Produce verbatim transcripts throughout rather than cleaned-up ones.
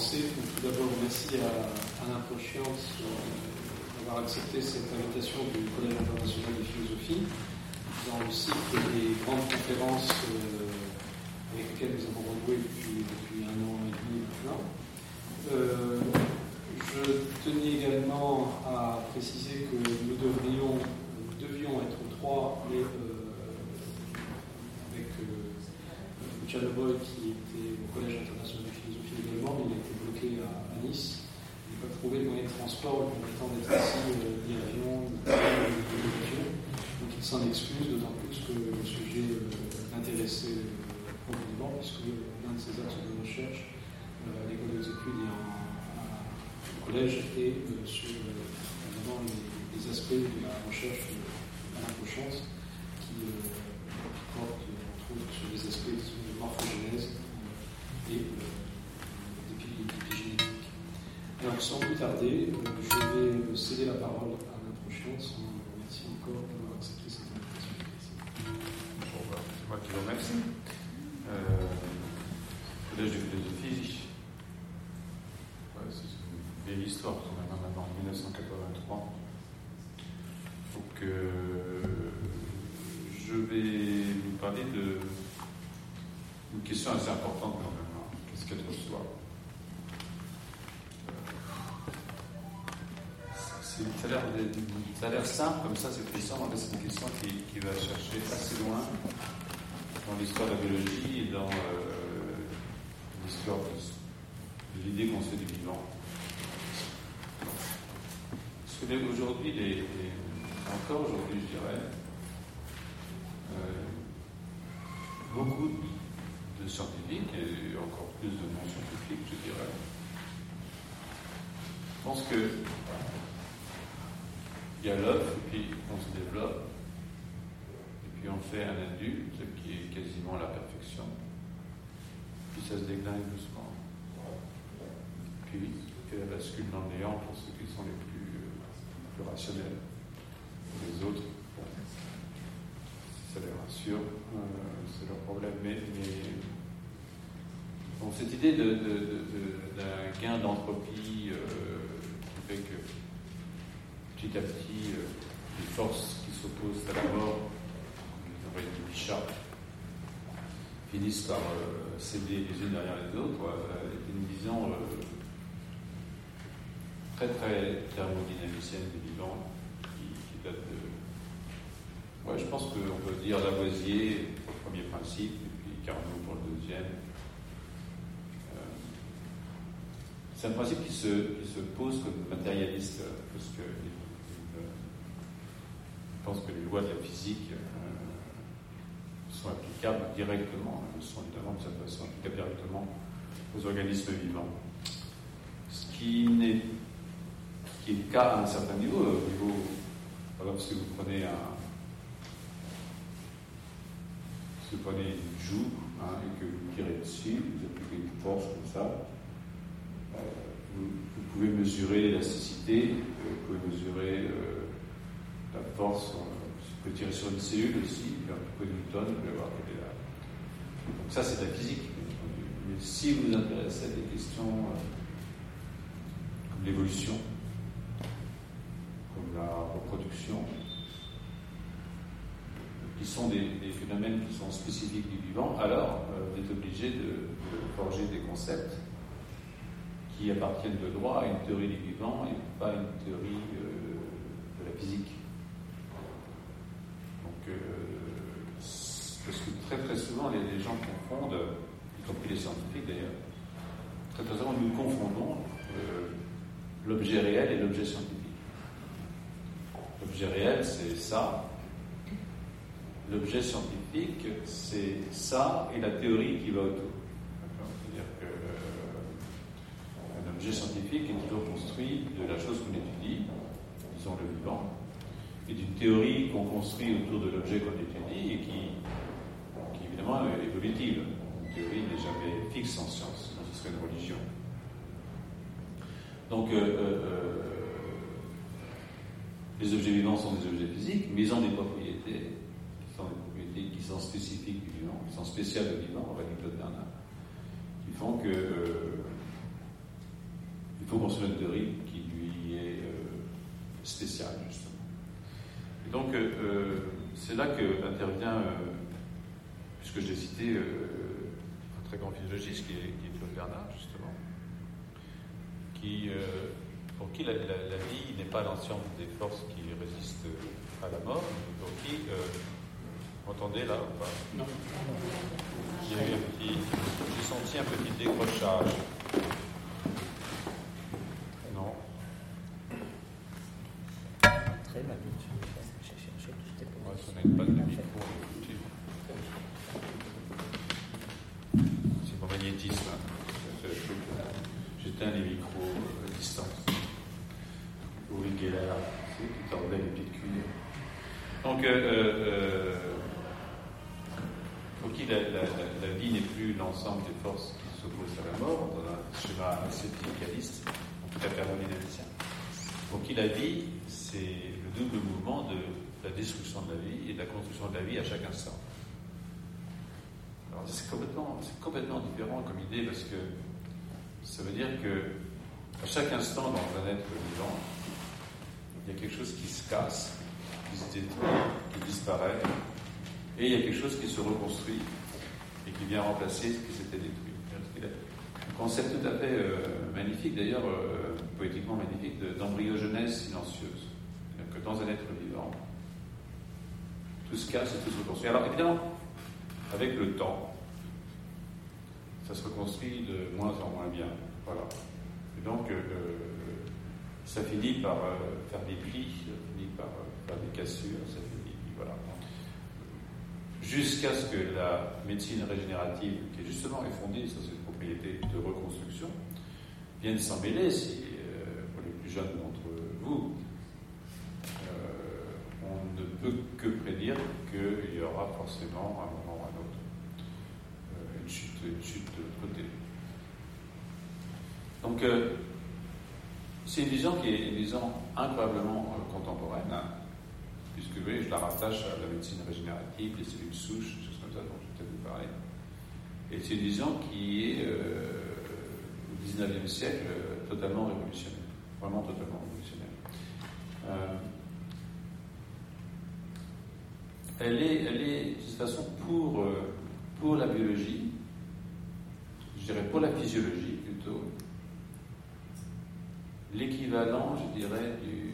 commencer, donc, tout d'abord, merci à Alain Prochiance d'avoir accepté cette invitation du Collège international de philosophie dans le cycle des grandes conférences euh, avec lesquelles nous avons renoué depuis, depuis un an et demi maintenant. Euh, je tenais également à préciser que nous devrions, nous devions être trois, mais euh, avec euh, Luciano Boy qui était au Collège international de philosophie également, mais il a été bloqué à, à Nice. Il n'a pas trouvé le moyen de transport lui permettant d'être ici, euh, ni avion, ni avion. Donc il s'en excuse, d'autant plus que le sujet euh, l'intéressait euh, profondément, puisque l'un de ses axes de recherche euh, à l'école des études et en, à, au collège est euh, sur euh, les, les aspects de la recherche de Alain Prochiance, qui euh, porte entre autres sur les aspects de morphogénèse euh, et euh, d'épigénétique. Alors sans plus tarder, euh, je vais céder la parole à Alain Prochiance. Merci encore d'avoir accepté cette invitation. Bon, bah, c'est moi qui vous remercie. Euh, Collège de philosophie, ouais, c'est une vieille histoire, quand même, maintenant en dix-neuf cent quatre-vingt-trois. Donc, euh, je vais vous parler de une question assez importante quand même. Hein. Qu'est-ce qu'être soi ? Ça a, l'air de, ça a l'air simple comme ça cette question, mais c'est une question qui, qui va chercher assez loin dans l'histoire de la biologie et dans euh, l'histoire de, de l'idée qu'on se fait du vivant. Parce que aujourd'hui, les, les, encore aujourd'hui je dirais, euh, beaucoup de scientifiques et encore plus de non-scientifiques je dirais, pensent que il y a l'œuf, et puis on se développe, et puis on fait un adulte qui est quasiment à la perfection, puis ça se décline doucement, puis elle bascule dans le néant pour ceux qui sont les plus, euh, plus rationnels. Les autres, bon, si ça les rassure, euh, c'est leur problème. Mais, mais bon, cette idée de, de, de, de, d'un gain d'entropie euh, qui fait que petit à petit, euh, les forces qui s'opposent à la mort, on va dire des chats, finissent par euh, céder les unes derrière les autres, euh, est une vision euh, très très thermodynamicienne des vivants, qui, qui date de... Ouais, je pense qu'on peut dire Lavoisier pour le premier principe, et puis Carnot pour le deuxième. Euh, c'est un principe qui se, qui se pose comme matérialiste, parce que je pense que les lois de la physique euh, sont applicables directement, elles sont évidemment de cette façon applicables directement aux organismes vivants. Ce qui, n'est, ce qui est le cas à un certain niveau, au niveau, par exemple, si vous prenez un, si vous prenez une joue hein, et que vous tirez dessus, vous appliquez une force comme ça, euh, vous, vous pouvez mesurer l'élasticité, vous pouvez mesurer euh, la force, on peut tirer sur une cellule aussi, un peu de Newton, vous pouvez voir qu'elle est là. Donc ça, c'est de la physique. Mais si vous vous intéressez à des questions euh, comme l'évolution, comme la reproduction, qui sont des, des phénomènes qui sont spécifiques du vivant, alors euh, vous êtes obligé de, de forger des concepts qui appartiennent de droit à une théorie du vivant et pas à une théorie euh, de la physique. Donc, euh, parce que très très souvent les, les gens confondent, y compris les scientifiques d'ailleurs, très très souvent nous confondons euh, l'objet réel et l'objet scientifique. L'objet réel c'est ça, l'objet scientifique c'est ça et la théorie qui va autour. D'accord ? C'est-à-dire que euh, un objet scientifique est toujours construit de la chose qu'on étudie, disons le vivant, et d'une théorie qu'on construit autour de l'objet qu'on étudie et qui, qui évidemment est évolutive. Une théorie n'est jamais fixe en science, sinon ce serait une religion. Donc, euh, euh, les objets vivants sont des objets physiques, mais ils ont des propriétés qui sont des propriétés qui sont spécifiques du vivant, qui sont spéciales au vivant, on va dire Claude Bernard, qui font que euh, faut construire une théorie qui lui est euh, spéciale, justement. Et donc, euh, euh, c'est là que intervient, euh, puisque je l'ai cité, euh, un très grand philologiste qui est, qui est Claude Bernard, justement, qui, euh, pour qui la, la, la vie n'est pas l'ensemble des forces qui résistent à la mort, mais pour qui, euh, vous entendez là ou pas? Non. Il y a eu un petit, j'ai senti un petit décrochage. Non. Très mal. Ouais, si on a une panne de micro, c'est mon magnétisme. Hein. J'éteins les micros à distance. Uri Geller, c'est qui tordait les pieds de cuir. Donc, euh, euh, pour qui la, la, la, la vie n'est plus l'ensemble des forces qui s'opposent à la mort, dans un schéma assez physicaliste, en tout cas thermodynamicien. Pour qui la vie, c'est le double mouvement de la destruction de la vie et de la construction de la vie à chaque instant. Alors, c'est complètement, c'est complètement différent comme idée parce que ça veut dire que à chaque instant dans un être vivant, il y a quelque chose qui se casse, qui se détruit, qui disparaît, et il y a quelque chose qui se reconstruit et qui vient remplacer ce qui s'était détruit. Un concept tout à fait euh, magnifique, d'ailleurs euh, poétiquement magnifique, de, d'embryogenèse silencieuse. C'est-à-dire que dans un être vivant, tout se casse et tout se reconstruit. Alors évidemment, avec le temps, ça se reconstruit de moins en moins bien. Voilà. Et donc, euh, ça finit par euh, faire des plis, ça finit par euh, faire des cassures, ça finit, voilà. Jusqu'à ce que la médecine régénérative, qui est justement est fondée sur cette propriété de reconstruction, vienne s'en mêler. Si, euh, pour les plus jeunes d'entre vous, euh, on ne peut que prédire qu'il y aura forcément, à un moment ou à un autre, euh, une chute, une chute de l'autre côté. Donc, euh, c'est une vision qui est une vision incroyablement euh, contemporaine, hein, puisque vous voyez, je la rattache à la médecine régénérative, les cellules souches, des choses comme ça dont je vais peut-être vous parler. Et c'est une vision qui est, euh, au dix-neuvième siècle, euh, totalement révolutionnaire. Vraiment totalement révolutionnaire. Euh, elle, est, elle est, de toute façon, pour, euh, pour la biologie, je dirais pour la physiologie plutôt, l'équivalent, je dirais, du,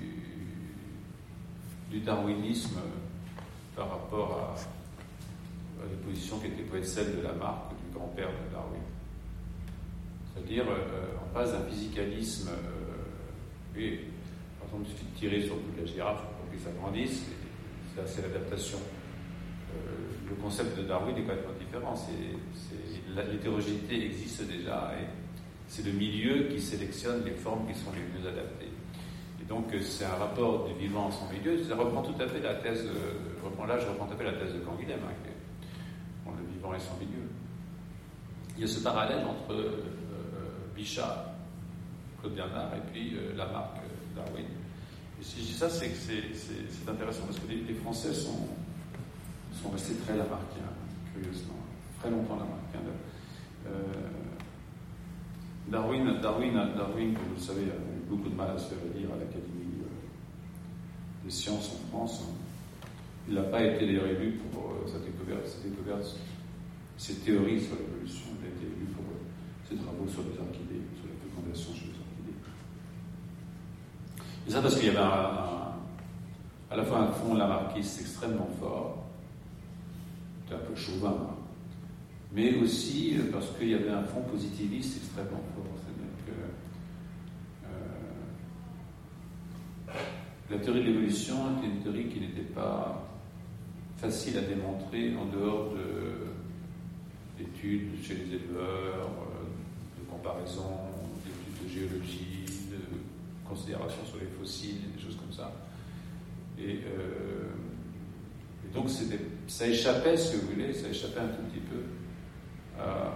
du darwinisme par rapport à, à des positions qui étaient peut-être celles de Lamarck ou du grand-père de Darwin. C'est-à-dire, euh, on passe d'un physicalisme, euh, oui, par exemple, il suffit de tirer sur le bout de la girafe pour qu'il s'agrandisse, c'est, c'est l'adaptation. Euh, le concept de Darwin est complètement différent. C'est, c'est, l'hétérogénéité existe déjà et c'est le milieu qui sélectionne les formes qui sont les mieux adaptées. Et donc, c'est un rapport du vivant en son milieu. Ça reprend tout à fait la thèse, euh, reprend, là, je reprends tout à fait la thèse de Canguilhem, hein, qui est, bon, le vivant et son milieu. Il y a ce parallèle entre euh, Bichat, Claude Bernard, et puis euh, Lamarck, euh, Darwin. Et si je dis ça, c'est que c'est, c'est, c'est intéressant, parce que les, les Français sont, sont restés très lamarckiens, curieusement, très longtemps lamarckiens. Euh, Darwin, Darwin, Darwin, comme vous le savez, a eu beaucoup de mal à se faire élire à l'Académie des sciences en France. Il n'a pas été d'ailleurs élu pour euh, sa découverte, sa découverte, ses théories sur l'évolution. Il a été élu pour euh, ses travaux sur les orchidées, sur la fécondation chez les orchidées. Et ça parce qu'il y avait un, un, à la fois un fond lamarckiste extrêmement fort, c'était un peu chauvin, hein, mais aussi parce qu'il y avait un fond positiviste extrêmement fort. C'est-à-dire que euh, la théorie de l'évolution était une théorie qui n'était pas facile à démontrer en dehors de, d'études chez les éleveurs, de comparaisons, d'études de géologie, de considérations sur les fossiles, des choses comme ça. Et, euh, et donc c'était, ça échappait, si vous voulez, ça échappait un tout petit peu. Euh,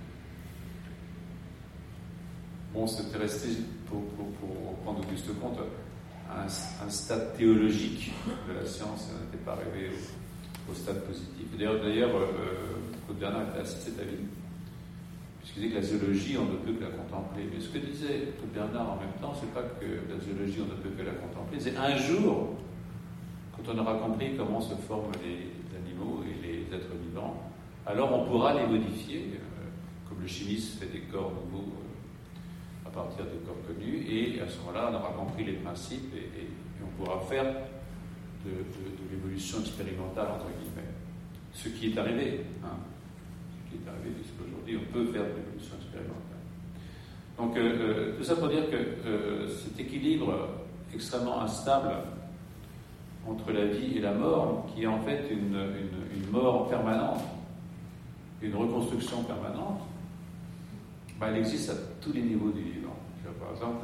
bon, c'était resté, pour, pour, pour reprendre Auguste Comte, un, un stade théologique de la science, ça n'était pas arrivé au, au stade positif. D'ailleurs, d'ailleurs euh, Claude Bernard était assez cet avis. puisqu'il dit que la zoologie, on ne peut que la contempler. Mais ce que disait Bernard en même temps, c'est pas que la zoologie, on ne peut que la contempler, c'est un jour, quand on aura compris comment se forment les animaux et les êtres vivants, alors on pourra les modifier, euh, comme le chimiste fait des corps nouveaux euh, à partir des corps connus, et à ce moment-là, on aura compris les principes et, et, et on pourra faire de, de, de l'évolution expérimentale, entre guillemets. Ce qui est arrivé, hein, ce qui est arrivé, puisqu'aujourd'hui, on peut faire de l'évolution expérimentale. Donc, euh, euh, tout ça pour dire que euh, cet équilibre extrêmement instable entre la vie et la mort, qui est en fait une, une, une mort permanente, une reconstruction permanente, ben, elle existe à tous les niveaux du vivant. Par exemple,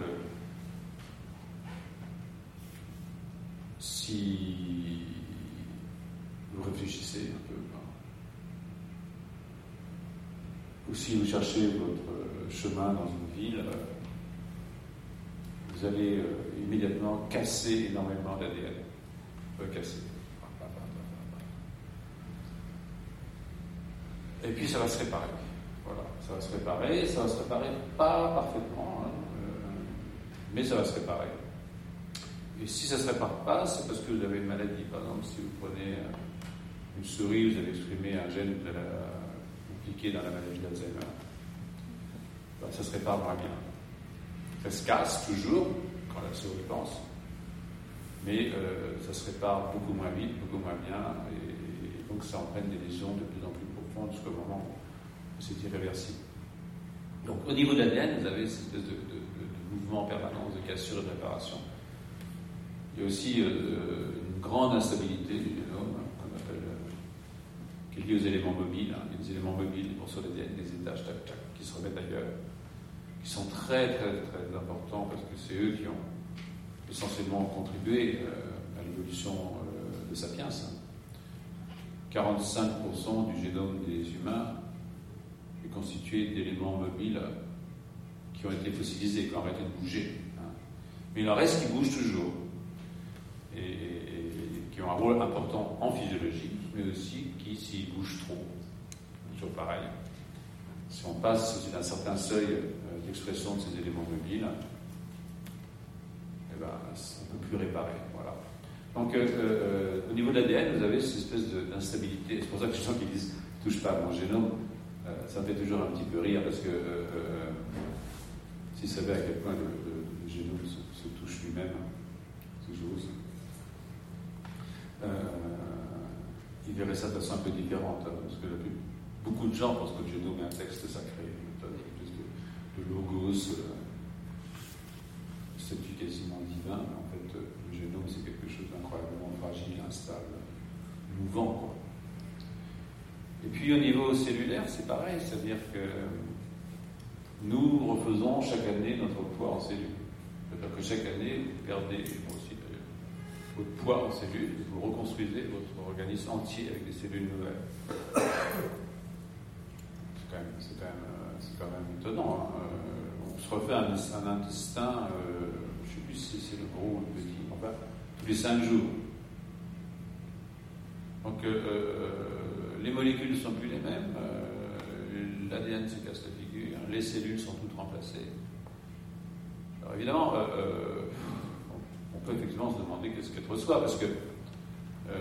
si vous réfléchissez un peu, ou si vous cherchez votre chemin dans une ville, vous allez immédiatement casser énormément d'A D N. Casser. Et puis ça va se réparer. Voilà, ça va se réparer, ça va se réparer pas parfaitement, hein, euh, mais ça va se réparer. Et si ça ne se répare pas, c'est parce que vous avez une maladie. Par exemple, si vous prenez une souris, vous allez exprimer un gène de la, impliqué dans la maladie d'Alzheimer. Ben, ça se répare moins bien. Ça se casse toujours quand la souris pense. Mais euh, ça se répare beaucoup moins vite, beaucoup moins bien, et, et donc ça entraîne des lésions de plus en plus profondes jusqu'au moment où c'est irréversible. Donc au niveau de l'A D N, vous avez cette espèce de, de, de, de mouvement permanent de cassure et de réparation. Il y a aussi euh, une grande instabilité du génome, qu'on appelle, euh, qui est liée aux éléments mobiles. Hein. Il y a des éléments mobiles, des morceaux d'A D N, des étages, tac, tac, qui se remettent ailleurs, qui sont très, très, très importants, parce que c'est eux qui ont essentiellement contribué euh, à l'évolution euh, de Sapiens. quarante-cinq pour cent du génome des humains est constitué d'éléments mobiles qui ont été fossilisés, qui ont arrêté de bouger. Hein. Mais il en reste qui bougent toujours, et, et, et qui ont un rôle important en physiologie, mais aussi qui, s'ils bougent trop, toujours pareil. Si on passe d'un certain seuil euh, d'expression de ces éléments mobiles, ben, on ne peut plus réparer. Voilà. Donc, euh, euh, au niveau de l'A D N, vous avez cette espèce de, d'instabilité. C'est pour ça que les gens qui disent « touche pas à mon génome euh, », ça me fait toujours un petit peu rire, parce que euh, euh, s'ils savaient à quel point le, le, le génome se, se touche lui-même, ces choses, euh, ils verraient ça de façon un peu différente, hein, parce que la, beaucoup de gens pensent que le génome est un texte sacré, une espèce de, de logos, euh, statut quasiment divin, mais en fait, le génome, c'est quelque chose d'incroyablement fragile, instable, mouvant, quoi. Et puis, au niveau cellulaire, c'est pareil, c'est-à-dire que nous refaisons chaque année notre poids en cellules. C'est-à-dire que chaque année, vous perdez, aussi, votre poids en cellules, vous reconstruisez votre organisme entier avec des cellules nouvelles. C'est quand même, c'est quand même, c'est quand même étonnant, hein. On se refait un, un intestin, euh, je ne sais plus si c'est le gros ou le petit, enfin, tous les cinq jours. Donc, euh, euh, les molécules ne sont plus les mêmes, euh, l'A D N se casse la figure, les cellules sont toutes remplacées. Alors, évidemment, euh, euh, on peut effectivement se demander qu'est-ce qu'être soi, parce que, euh,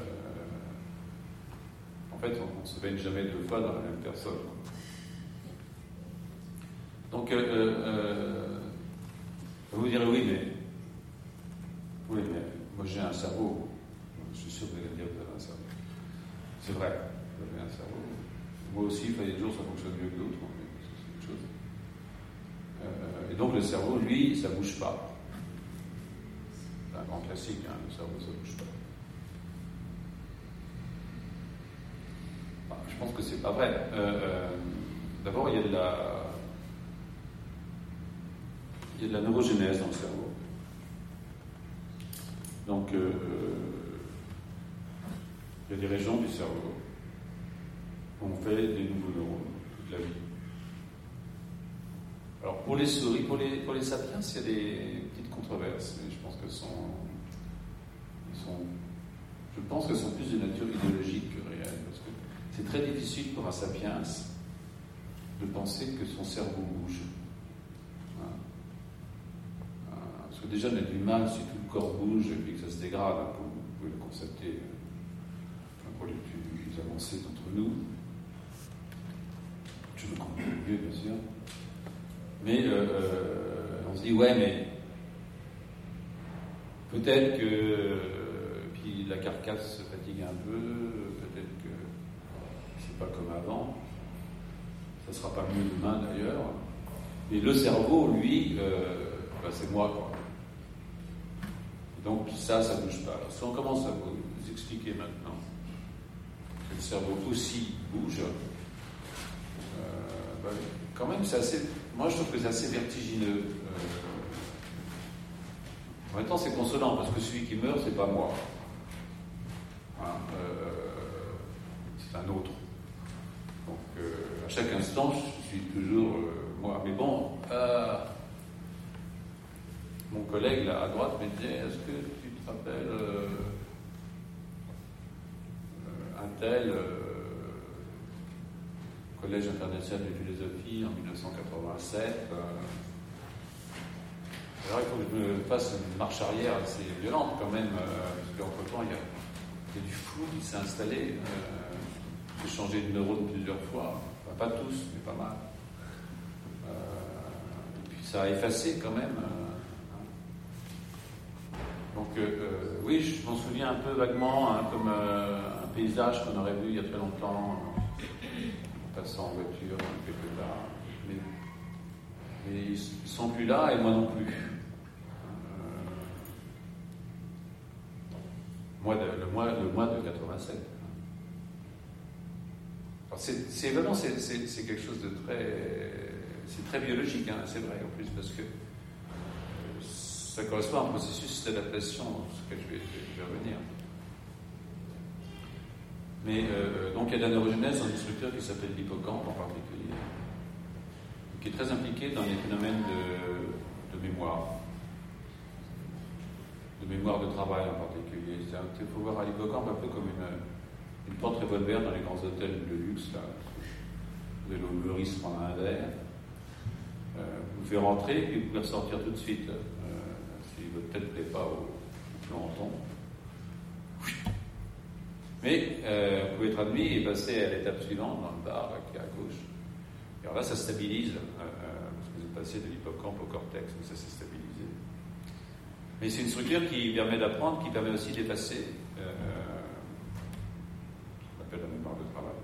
en fait, on ne se baigne jamais deux fois dans la même personne. Donc, euh, euh, vous direz oui, mais oui, mais moi j'ai un cerveau. Je suis sûr que vous allez me dire que vous avez un cerveau. C'est vrai, vous avez un cerveau. Moi aussi, il y a des jours, ça fonctionne mieux que d'autres, mais c'est une chose. Euh, et donc, le cerveau, lui, ça ne bouge pas. C'est un grand classique, hein, le cerveau, ça ne bouge pas. Enfin, je pense que c'est pas vrai. Euh, euh, d'abord, il y a de la. Il y a de la neurogénèse dans le cerveau. Donc, euh, il y a des régions du cerveau où on fait des nouveaux neurones toute la vie. Alors, pour les souris, pour les, pour les sapiens, il y a des petites controverses, mais je pense qu'elles sont, sont, je pense qu'elles sont plus de nature idéologique que réelle, parce que c'est très difficile pour un sapiens de penser que son cerveau bouge. Hein. Parce que déjà, on a du mal si tout le corps bouge et puis que ça se dégrade, hein, comme vous pouvez le constater pour les plus avancés d'entre nous. Je me comprends mieux, bien sûr. Mais euh, on se dit, ouais, mais peut-être que puis la carcasse se fatigue un peu, peut-être que c'est pas comme avant, ça sera pas mieux demain d'ailleurs. Et le cerveau, lui, euh, ben c'est moi, quoi. Donc ça, ça bouge pas. Alors, si on commence à vous expliquer maintenant que le cerveau aussi bouge, euh, ben, quand même, c'est assez. Moi, je trouve que c'est assez vertigineux. Euh, en même temps, c'est consolant parce que celui qui meurt, c'est pas moi. Hein, euh, c'est un autre. Donc, euh, à chaque instant, je suis toujours euh, moi. Mais bon, euh, mon collègue là à droite me disait, est-ce que tu te rappelles euh, un tel euh, Collège international de philosophie en dix-neuf cent quatre-vingt-sept euh, Alors il faut que je me fasse une marche arrière assez violente quand même, euh, parce qu'entre-temps il y a, il y a du flou qui s'est installé. Euh, j'ai changé de neurone plusieurs fois, enfin, pas tous, mais pas mal. Euh, et puis ça a effacé quand même. Euh, Donc euh, euh, oui, je m'en souviens un peu vaguement, hein, comme euh, un paysage qu'on aurait vu il y a très longtemps, en passant en voiture, quelque part. Mais, mais ils ne sont plus là et moi non plus. Euh, mois de, le, mois, le mois de quatre-vingt-sept. Alors c'est, c'est vraiment c'est, c'est, c'est quelque chose de très, c'est très biologique, hein, c'est vrai en plus, parce que ça correspond à un processus d'adaptation, sur lequel je vais, je vais revenir. Mais euh, donc il y a de la neurogenèse dans une structure qui s'appelle l'hippocampe en particulier, qui est très impliquée dans les phénomènes de, de mémoire, de mémoire de travail en particulier. Il faut voir à l'hippocampe un peu comme une, une porte revolver dans les grands hôtels de luxe, là. Vous allez au Meurice prendre un verre, euh, vous faites rentrer et puis vous pouvez ressortir tout de suite. Votre tête ne plaît pas au planton. Mais euh, vous pouvez être admis et passer à l'étape suivante dans le bar qui est à gauche. Et alors là, ça stabilise, euh, parce que vous êtes passé de l'hippocampe au cortex, mais ça s'est stabilisé. Mais c'est une structure qui permet d'apprendre, qui permet aussi d'effacer, euh, on appelle la mémoire de travail.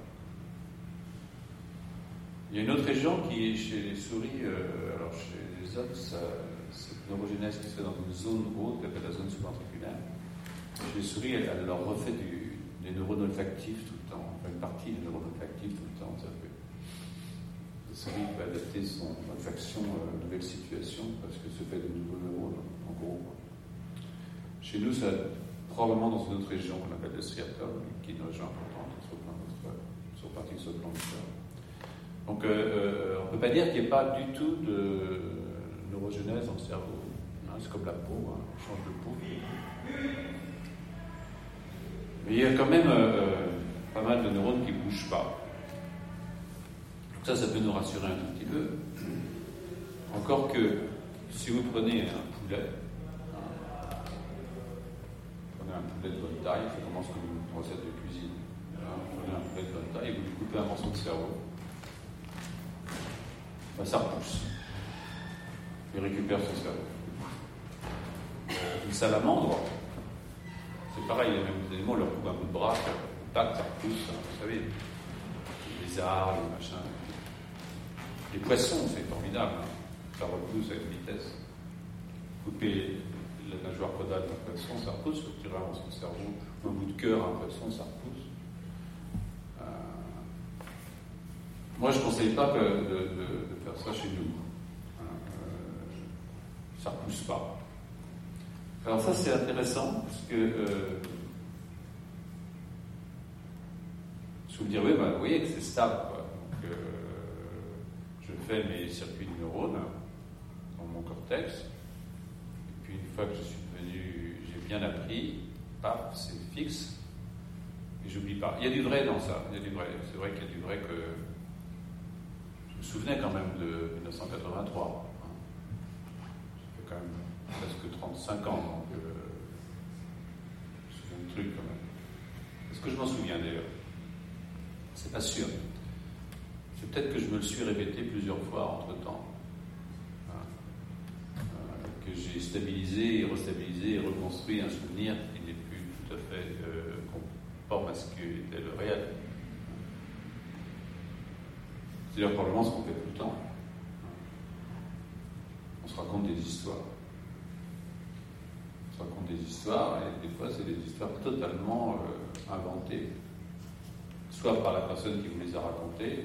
Il y a une autre région qui est chez les souris, euh, alors chez les hommes, ça. Cette neurogénèse qui se fait dans une zone haute, qui s'appelle la zone subventriculaire. Chez les souris, elle, elle leur refait du, des neurones olfactifs tout le temps, enfin une partie des neurones olfactifs tout le temps. Ça fait. La souris peut adapter son olfaction à une nouvelle situation parce que se fait de nouveaux neurones, en gros. Chez nous, ça probablement dans une autre région qu'on appelle le striatum, qui est une région importante sur le plan de notre, sur le partie sur le plan du corps. Donc, euh, on ne peut pas dire qu'il n'y ait pas du tout de neurogenèse dans le cerveau. Hein, c'est comme la peau, hein, on change de peau. Mais il y a quand même euh, pas mal de neurones qui ne bougent pas. Donc ça, ça peut nous rassurer un tout petit peu. Encore que, si vous prenez un poulet, hein, prenez un poulet de bonne taille, ça commence comme une recette de cuisine. Hein, prenez un poulet de bonne taille et vous lui coupez un morceau de cerveau. Ben, ça repousse. Il récupère son cerveau. Une salamandre, c'est pareil, les mêmes animaux, on leur coupe un bout de bras, tac, ça repousse, vous savez, les lézards, les machins. Les poissons, c'est formidable, hein. Ça repousse avec vitesse. Couper la nageoire caudale d'un poisson, ça repousse, retirer un son cerveau, un bout de cœur à un poisson, ça repousse. Euh... Moi, je ne conseille pas que de, de, de faire ça chez nous. Ça ne repousse pas. Alors ça, c'est intéressant, parce que euh, je vous dire, oui, bah, vous voyez que c'est stable, quoi. Donc, euh, je fais mes circuits de neurones dans mon cortex, et puis une fois que je suis devenu, j'ai bien appris, paf, c'est fixe, et j'oublie pas. Il y a du vrai dans ça, il y a du vrai. C'est vrai qu'il y a du vrai que je me souvenez quand même de dix-neuf cent quatre-vingt-trois. Hein. Ça fait quand même presque trente-cinq ans, donc euh, je me souviens de trucs quand même. Est-ce que je m'en souviens d'ailleurs? C'est pas sûr. C'est peut-être que je me le suis répété plusieurs fois entre-temps. Hein. Euh, que j'ai stabilisé et restabilisé et reconstruit un souvenir qui n'est plus tout à fait euh, conforme à ce qu'était le réel. C'est d'ailleurs probablement ce qu'on fait tout le temps. On se raconte des histoires. On se raconte des histoires, et des fois, c'est des histoires totalement euh, inventées. Soit par la personne qui vous les a racontées,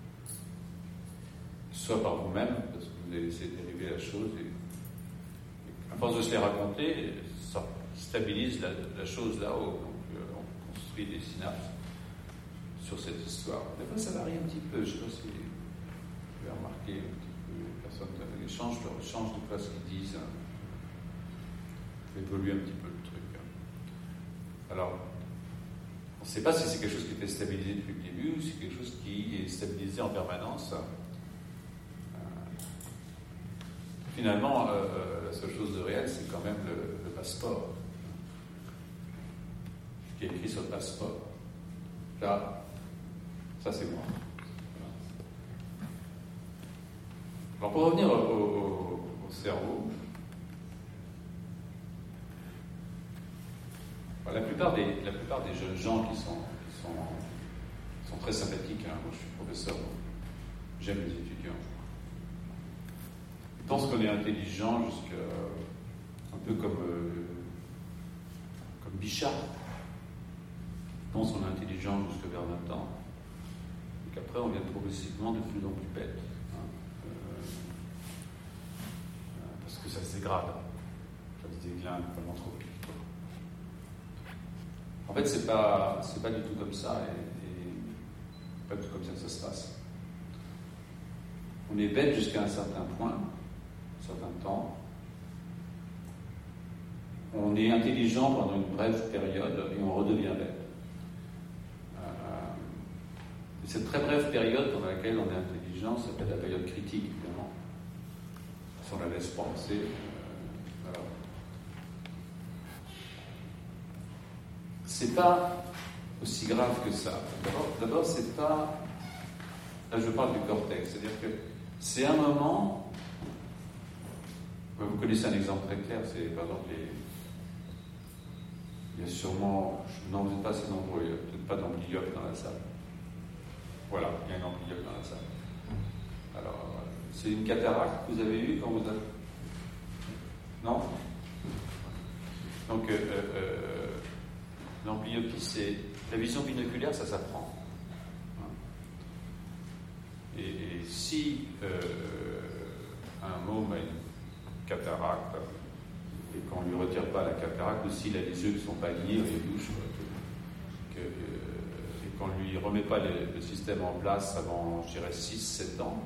soit par vous-même, parce que vous avez laissé dériver la chose. Et, et à force de se les raconter, ça stabilise la, la chose là-haut. Donc, euh, on construit des synapses sur cette histoire. Des fois, ça varie un petit peu. Je ne sais pas si vous avez remarqué un petit peu. Les personnes changent, changent de fois ce qu'ils disent. Évolue un petit peu le truc. Alors, on ne sait pas si c'est quelque chose qui était stabilisé depuis le début ou si c'est quelque chose qui est stabilisé en permanence. Euh, finalement, euh, la seule chose de réel, c'est quand même le, le passeport. Ce qui est écrit sur le passeport. Là, ça c'est moi. Alors pour revenir au, au, au cerveau, la plupart, des, la plupart des jeunes gens qui sont, qui sont, qui sont très sympathiques, hein, moi je suis professeur, donc j'aime les étudiants. Ils pensent qu'on est intelligent jusqu'à un peu comme, euh, comme Bichat. Ils pensent qu'on est intelligent jusqu'à vers vingt ans. Et qu'après on vient progressivement de plus en plus bête. Hein, euh, parce que ça se dégrade. Ça se déglingue vraiment trop vite. En fait, c'est pas, c'est pas du tout comme ça, et, et pas du tout comme ça que ça se passe. On est bête jusqu'à un certain point, un certain temps. On est intelligent pendant une brève période et on redevient bête. Euh, et cette très brève période pendant laquelle on est intelligent s'appelle la période critique, évidemment. Si on la laisse penser, euh, voilà. C'est pas aussi grave que ça. D'abord, d'abord, c'est pas. Là, je parle du cortex, c'est-à-dire que c'est un moment. Vous connaissez un exemple très clair, c'est par exemple les. Il y a sûrement. Non, vous n'êtes pas assez nombreux, il n'y a peut-être pas d'amblyope dans la salle. Voilà, il y a un amblyope dans la salle. Alors, c'est une cataracte que vous avez eue quand vous avez. Non? Donc, euh, euh, l'amblyopie, c'est la vision binoculaire, ça s'apprend. Et, et si euh, un môme a une cataracte et qu'on ne lui retire pas la cataracte, ou s'il a les yeux qui ne sont pas liés, les bouches, que, que, et qu'on ne lui remet pas le, le système en place avant, je dirais, six sept ans,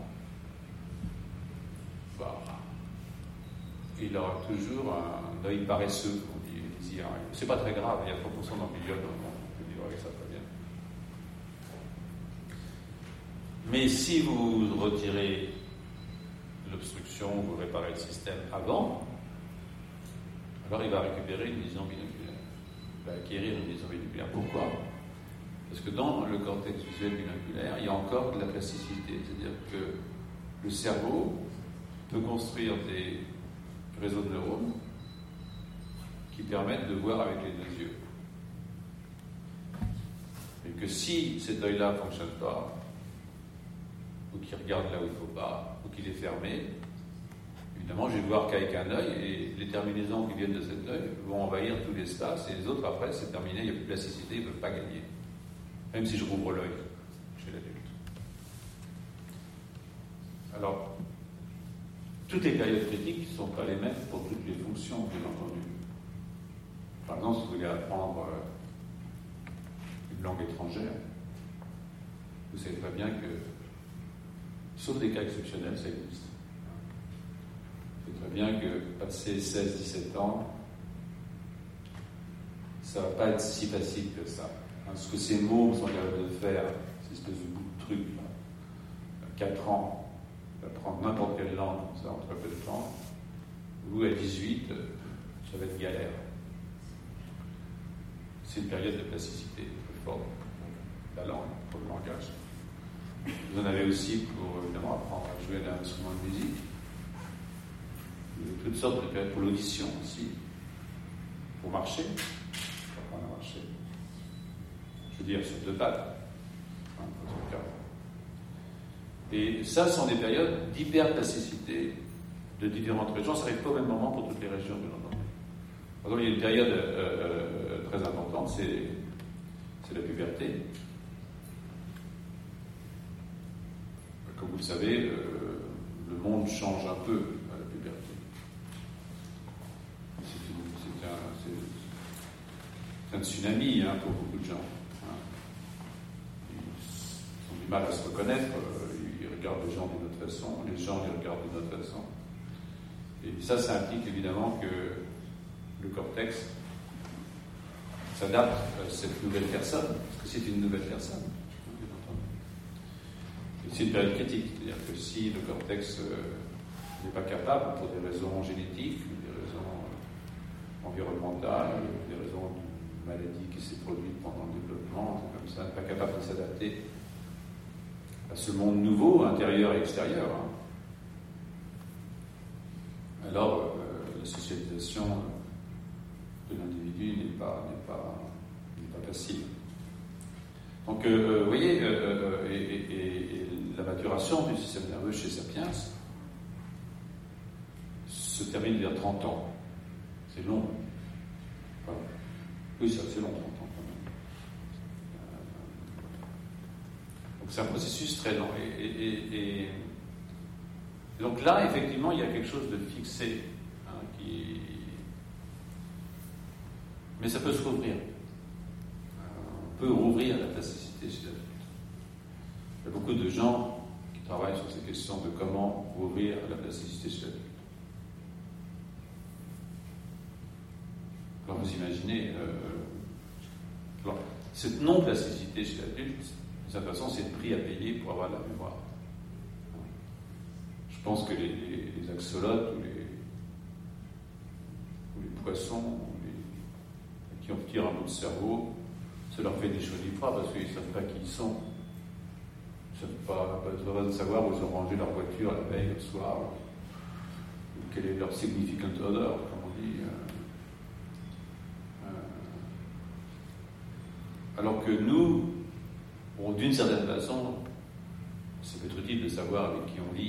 bah, il aura toujours un œil paresseux. C'est pas très grave, il y a trois pour cent d'amblyopes, on peut vivre avec ça très bien. Mais si vous retirez l'obstruction, vous réparez le système avant, alors il va récupérer une vision binoculaire. Il va acquérir une vision binoculaire. Pourquoi? Parce que dans le cortex visuel binoculaire, il y a encore de la plasticité. C'est-à-dire que le cerveau peut construire des réseaux de neurones qui permettent de voir avec les deux yeux. Et que si cet œil-là ne fonctionne pas, ou qu'il regarde là où il ne faut pas, ou qu'il est fermé, évidemment, je vais voir qu'avec un œil, et les terminaisons qui viennent de cet œil vont envahir tout l'espace, et les autres, après, c'est terminé, il n'y a plus de plasticité, ils ne peuvent pas gagner. Même si je rouvre l'œil chez l'adulte. Alors, toutes les périodes critiques ne sont pas les mêmes pour toutes les fonctions, bien entendu. Par exemple, si vous voulez apprendre une langue étrangère, vous savez très bien que, sauf des cas exceptionnels, ça existe. Vous savez très bien que, passé seize dix-sept ans, ça ne va pas être si facile que ça. Hein, ce que ces mots sont capables de faire, cette espèce de bout de truc, là, quatre ans, d'apprendre n'importe quelle langue, ça en très peu de temps. Vous, à dix-huit, ça va être galère. C'est une période de plasticité très forte pour la langue, pour le langage. Vous en avez aussi pour, évidemment, apprendre à jouer d'un instrument de musique. Vous avez toutes sortes de périodes pour l'audition aussi, pour marcher, pour apprendre à marcher. Je veux dire, sur deux pattes. Hein, et ça, ce sont des périodes d'hyperplasticité de différentes régions. Ça n'arrive pas au même moment pour toutes les régions, bien entendu. Par exemple, il y a une période euh, euh, très importante, c'est, c'est la puberté. Comme vous le savez, euh, le monde change un peu à la puberté. C'est, une, c'est, un, c'est, c'est un tsunami hein, pour beaucoup de gens. Hein. Ils ont du mal à se reconnaître, euh, ils regardent les gens d'une autre façon, les gens les regardent d'une autre façon. Et ça, ça implique évidemment que le cortex s'adapte à cette nouvelle personne, parce que c'est une nouvelle personne. C'est une période critique, c'est-à-dire que si le cortex euh, n'est pas capable, pour des raisons génétiques, des raisons euh, environnementales, des raisons de maladie qui s'est produite pendant le développement, comme ça, n'est pas capable de s'adapter à ce monde nouveau, intérieur et extérieur, hein, alors euh, la socialisation de l'individu n'est pas, n'est pas, n'est pas facile. Donc, euh, vous voyez, euh, et, et, et la maturation du système nerveux chez Sapiens se termine vers trente ans. C'est long. Voilà. Oui, c'est assez long, trente ans quand même. Euh, donc, c'est un processus très long. Et, et, et, et donc là, effectivement, il y a quelque chose de fixé, hein, qui... mais ça peut se rouvrir. On peut rouvrir la plasticité chez l'adulte. Il y a beaucoup de gens qui travaillent sur ces questions de comment rouvrir la plasticité chez l'adulte. Alors vous imaginez, euh, alors, cette non-plasticité chez l'adulte, de toute façon, c'est le prix à payer pour avoir de la mémoire. Je pense que les, les, les axolotes ou les, ou les poissons ou les, qui ont tiré un bout de cerveau, ça leur fait des chaudies froides parce qu'ils ne savent pas qui ils sont. Ils ne savent pas, pas besoin de savoir où ils ont rangé leur voiture la veille, le soir, ou quelle est leur significant odor, comme on dit. Euh, euh, alors que nous, bon, d'une certaine façon, ça peut être utile de savoir avec qui on vit.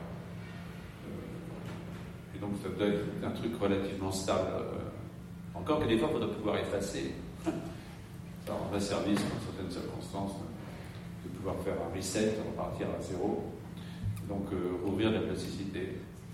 Euh, et donc ça doit être un truc relativement stable. Euh, encore que des fois, il faudra pouvoir effacer. Ça rendrait service dans certaines circonstances de pouvoir faire un reset, repartir à zéro. Donc euh, rouvrir la plasticité.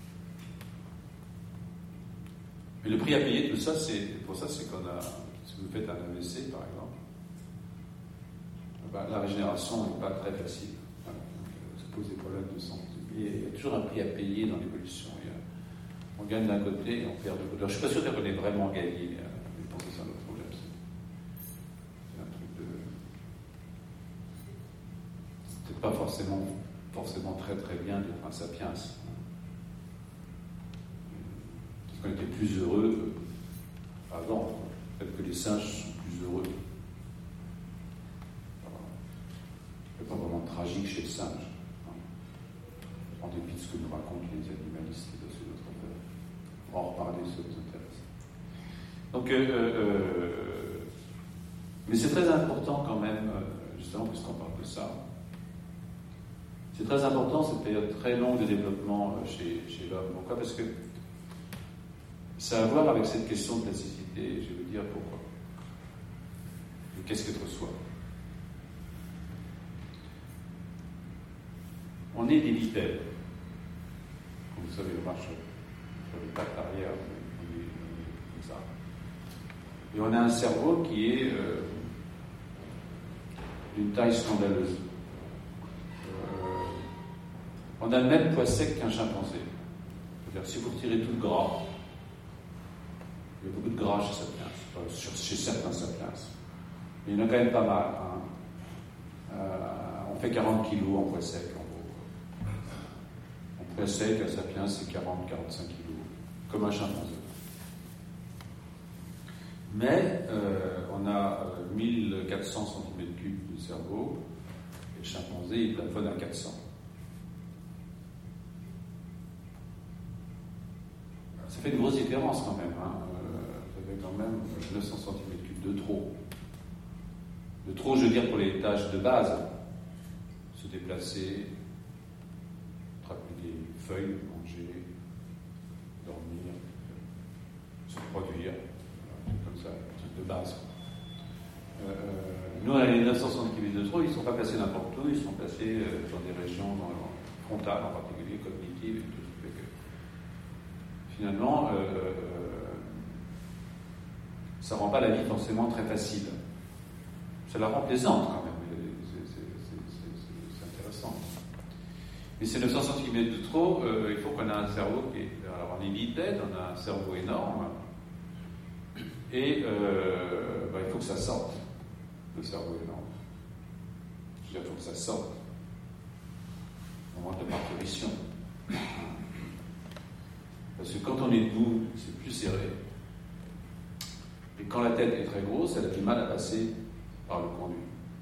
Mais le prix à payer, tout ça, c'est pour ça, c'est qu'on a. Si vous faites un A V C, par exemple, ben, la régénération n'est pas très facile. Voilà. Donc, ça pose des problèmes de santé. Et il y a toujours un prix à payer dans l'évolution. On gagne d'un côté et on perd de l'autre. Alors, je ne suis pas sûr qu'on ait vraiment gagné, mais pour ça, c'est un autre problème. C'est un truc de. C'est peut-être pas forcément, forcément très très bien d'être un sapiens. Parce qu'on était plus heureux avant. Peut-être que les singes sont plus heureux. C'est pas vraiment tragique chez le singe. En dépit de ce que nous racontent les animalistes de ce notre affaire. On va en reparler, ça vous intéresse. Donc, euh, euh, mais c'est très important quand même, justement, puisqu'on parle de ça, c'est très important cette période très longue de développement chez, chez l'homme. Pourquoi ? Parce que ça a à voir avec cette question de plasticité. Je vais vous dire pourquoi. Et qu'est-ce qu'être soi ? On est des bipèdes. Comme vous savez, on marche sur les pattes arrière, on est, on est comme ça. Et on a un cerveau qui est euh, d'une taille scandaleuse. Euh, on a le même poids sec qu'un chimpanzé. C'est-à-dire, si vous retirez tout le gras, il y a beaucoup de gras chez Sapiens, chez certains Sapiens. Mais il y en a quand même pas mal. Hein. Euh, on fait quarante kilos en poids sec. La sec à Sapiens, c'est quarante à quarante-cinq kilos, comme un chimpanzé. Mais euh, on a euh, mille quatre cents centimètres cubes de cerveau, et le chimpanzé, il plafonne à quatre cents. Ça fait une grosse différence quand même. Hein. Euh, ça fait quand même neuf cents centimètres cubes de trop. De trop, je veux dire, pour les tâches de base. Se déplacer, attraper des feuilles, manger, dormir, se produire, comme ça, un truc de base. Euh, nous, on a les neuf cent soixante kilomètres de trop, ils ne sont pas placés n'importe où, ils sont placés dans des régions dans frontales, en particulier cognitives, et tout ce qui fait que finalement, euh, ça ne rend pas la vie forcément très facile. Ça la rend plaisante quand même. Mais ces neuf cents centimètres de trop, euh, il faut qu'on ait un cerveau qui est... Alors on est bipède, on a un cerveau énorme, et euh, bah, il faut que ça sorte, le cerveau énorme. Il faut que ça sorte au moment de la parturition. Parce que quand on est debout, c'est plus serré. Et quand la tête est très grosse, elle a du mal à passer par le conduit.